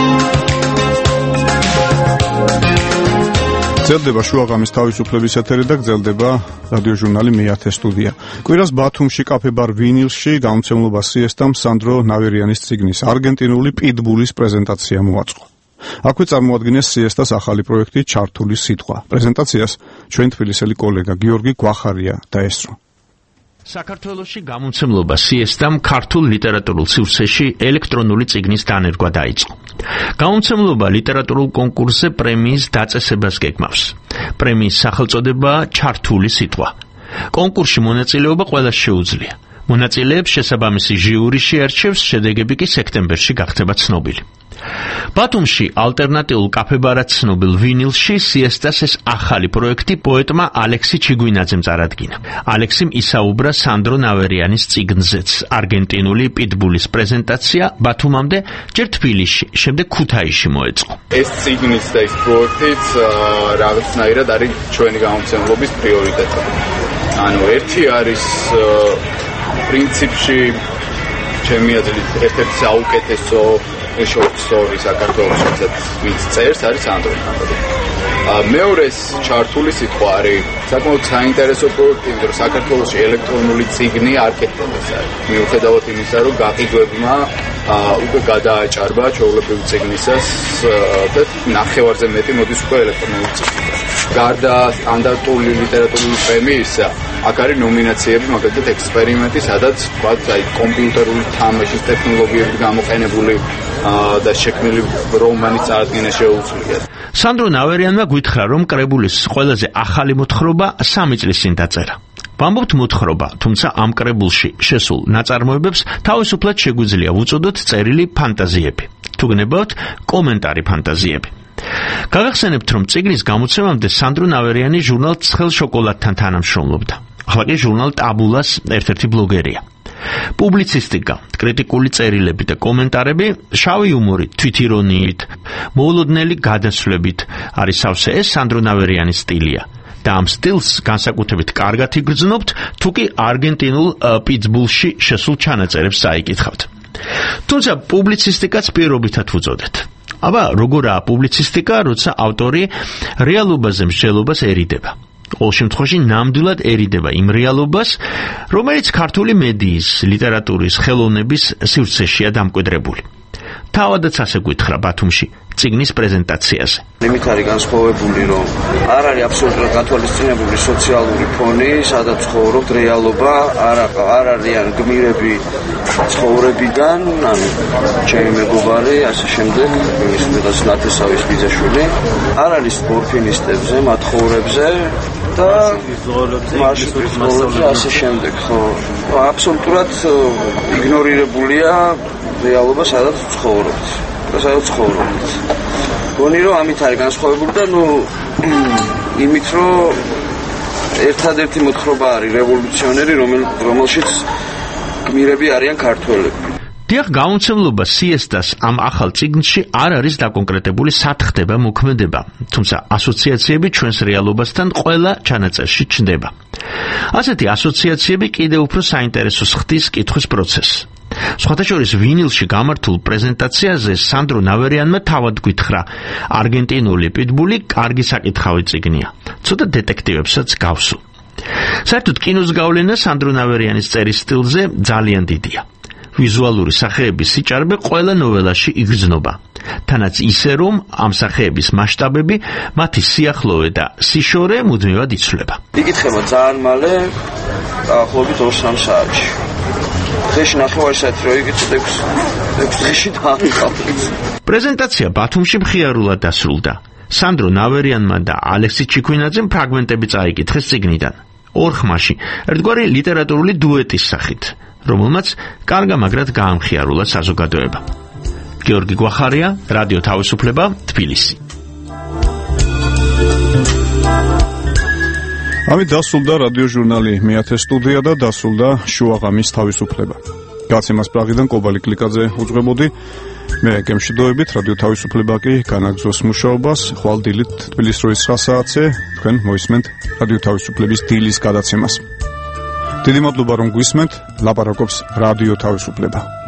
[SPEAKER 1] გრძელდება შუაღამის თავისუფლების ეთერი და გრძელდება რადიოჟურნალი მე-10 სტუდია. კვირას ბათუმში კაფე ბარ ვინილში გამოცემლობა სიესტამ სანდრო ნავერიანის წიგნის არგენტინული პიტბულის პრეზენტაცია მოაწყო. აქვე წარმოადგინეს სიესტას ახალი პროექტი ჩართული სიტყვა. პრეზენტაციას ჩვენ თბილისელი კოლეგა გიორგი გვახარია დაესწრო.
[SPEAKER 23] საქართველოში გამომცემლობა სიესტამ ქართულ ლიტერატურულ სივრცეში ელექტრონული წიგნის დანერგვა დაიწყო. გამომცემლობა ლიტერატურულ კონკურსზე პრემიის დაწესებას გეგმავს. პრემიის სახელწოდება ჩართული სიტყვა. კონკურსში მონაწილეობა ყველას შეუძლია. მონაწილეებს შესაბამისი ჟიური შეარჩევს, შედეგები კი სექტემბერში გახდება ცნობილი. ბათუმში ალტერნატიულ კაფებარად ცნობილ ვინილში სიესტას ეს ახალი პროექტი პოეტმა ალექსი ჩიგვინაძემ წარადგინა. ალექსიმ ისაუბრა სანდრო ნავერიანის წიგნზეც. არგენტინული პიტბულის პრეზენტაცია ბათუმამდე, ჯერ თბილისში, შემდეგ ქუთაისში მოეწყო.
[SPEAKER 3] ეს წიგნის და ეს პროექტიც რაღაცნაირად არის ჩვენი გამომცემლობის პრიორიტეტი. ანუ ერთი არის პრინციპში ჩემი აზრით ერთ-ერთი საუკეთესო შორტსტორი საქართველოს, სადაც ვინც წერს, არის სანდრო ნავერიანი. მეორეს ჩართული სიტყვა არის საკმაოდ საინტერესო პროექტი, იმიტომ რომ საქართველოში ელექტრონული წიგნი არ კეთდება. მიუხედავად იმისა, რომ გაყიდვებმა უკვე გადააჭარბა ჩვეულებრივი წიგნისას და ნახევარზე მეტი მოდის უკვე ელექტრონული წიგნი. გარდა სტანდარტული ლიტერატურული პრემიისა, აქ არის ნომინაციები, მაგალითად ექსპერიმენტი, სადაც ვთქვათ, კომპიუტერული თამაშის ტექნოლოგიებით გამოყენებული და შექმნილი რომანის წარდგენა შეუძლია.
[SPEAKER 23] სანდრო ნავერიანმა გითხრა, რომ კრებულის ყველაზე ახალი მოთხრობა 3 წლის წინ დაწერა. ვამბობთ მოთხრობა, თუმცა ამ კრებულში შესულ ნაწარმოებებს თავისუფლად შეგვიძლია ვუწოდოთ წერილი ფანტაზიები. თუ გნებავთ, კომენტარი ფანტაზიები. გაგახსენებთ, რომ წიგნის გამოცემამდე სანდრო ნავერიანი ჟურნალ ცხელ შოკოლადთან თანამშრომლობდა. ახლა კი ჟურნალ ტაბულას ერთ-ერთი ბლოგერია. პუბლიცისტიკა, კრიტიკული წერილები და კომენტარები შავი იუმორით, თვითირონიით, მოულოდნელი გადასვლებით არის სავსე. ეს სანდრო ნავერიანის სტილია. და ამ სტილს განსაკუთრებით კარგად იგრძნობთ, თუ კი არგენტინულ პიტბულში შესულ ჩანაწერებს წაიკითხავთ. თუმცა პუბლიცისტიკაც პირობითად ვუწოდეთ. აბა, როგორაა პუბლიცისტიკა, როცა ავტორი რეალობაზე მსჯელობასერიდება. ყოველ შემთხვევაში ნამდვილადერიდება იმ რეალობას, რომელიც ქართული მედიის, ლიტერატურის, ხელოვნების სივრცეშია დამკვიდრებული. თავადაც ასე გითხრა ბათუმში წიგნის პრეზენტაციაზე.
[SPEAKER 7] იმით არის განსხვავებული, რომ არ არის აბსოლუტურად გათვალისწინებული სოციალური ფონი, სადაც ცხოვრობთ რეალობა, არ არიან გმირები ცხოვრებიდან, ანუ ჩემი მეგობარი, ასე შემდეგ, ის ვიღაც ნათესავის ბიძაშვილი, არ არის სპორტინისტებზე, მათ ცხოვრებზე და მარშრუტის ზოლებზე, ასე შემდეგ, ხო. აბსოლუტურად იგნორირებულია რეალობა, სადაც ცხოვრობთ. გონი რომ ამით არის განსხვავებული და იმით რომ ერთადერთი მოთხრობა არის რევოლუციონერი, რომელშიც გმირები არიან ქართველები.
[SPEAKER 23] დიახ, გამომცემლობა სიესტას ამ ახალ წიგნში არ არის დაკონკრეტებული სათხდება მოქმედება, თუმცა ასოციაციები ჩვენს რეალობასთან ყველა ჩანაწერში ჩნდება. ასეთი ასოციაციები კიდევ უფრო საინტერესოს ხდის კითხვის პროცესს. სხვათა შორის ვინილში გამართულ პრეზენტაციაზე სანდრო ნავერიანმა თავად გითხრა, არგენტინული პიტბული კარგი საკითხავი წიგნია. ცოტა დეტექტივებსაც გავსულ. საერთოდ კინოს გავლენა სანდრო ნავერიანის წერის სტილზე ძალიან დიდია. ვიზუალური სახეების სიჭარბე ყველა ნოველაში იგრძნობა. თანაც ისე, რომ ამ სახეების მასშტაბები, მათი სიახლოვე და სიშორე მუდმივად იცვლება.
[SPEAKER 7] იკითხება ძალიან მალე, დაახლოებით 2-3 საათში. დღეში 9 საათი რო იგიცოთ 6 დღეში დაამთავრეს.
[SPEAKER 23] პრეზენტაცია ბათუმში მხიარულად დასრულდა. სანდრო ნავერიანმა და ალექსი ჩიქვინაძემ ფრაგმენტები წაიკითხეს წიგნიდან. ორ ხმაში, ერთგვარი ლიტერატურული დუეტის სახით, რომელმაც კარგ-მაგრად გაამხიარულა საზოგადოება. გიორგი გვახარია, რადიო თავისუფლება, თბილისი.
[SPEAKER 1] ამით დასრულდა რადიო ჟურნალი მეათე სტუდია და დასრულდა შუაღამის თავისუფლება. გაცემას პრაღიდან კობალი კლიკაძე უძღვებოდი. მე გემშვიდობებით, რადიო თავისუფლება კი განაგრძობს მუშაობას. ხვალ დილით თბილისის დროის 9 საათზე თქვენ მოისმენთ რადიო თავისუფლების დილის გადაცემას. დიდი მადლობა რომ გვისმენთ, ლაპარაკობს რადიო თავისუფლება.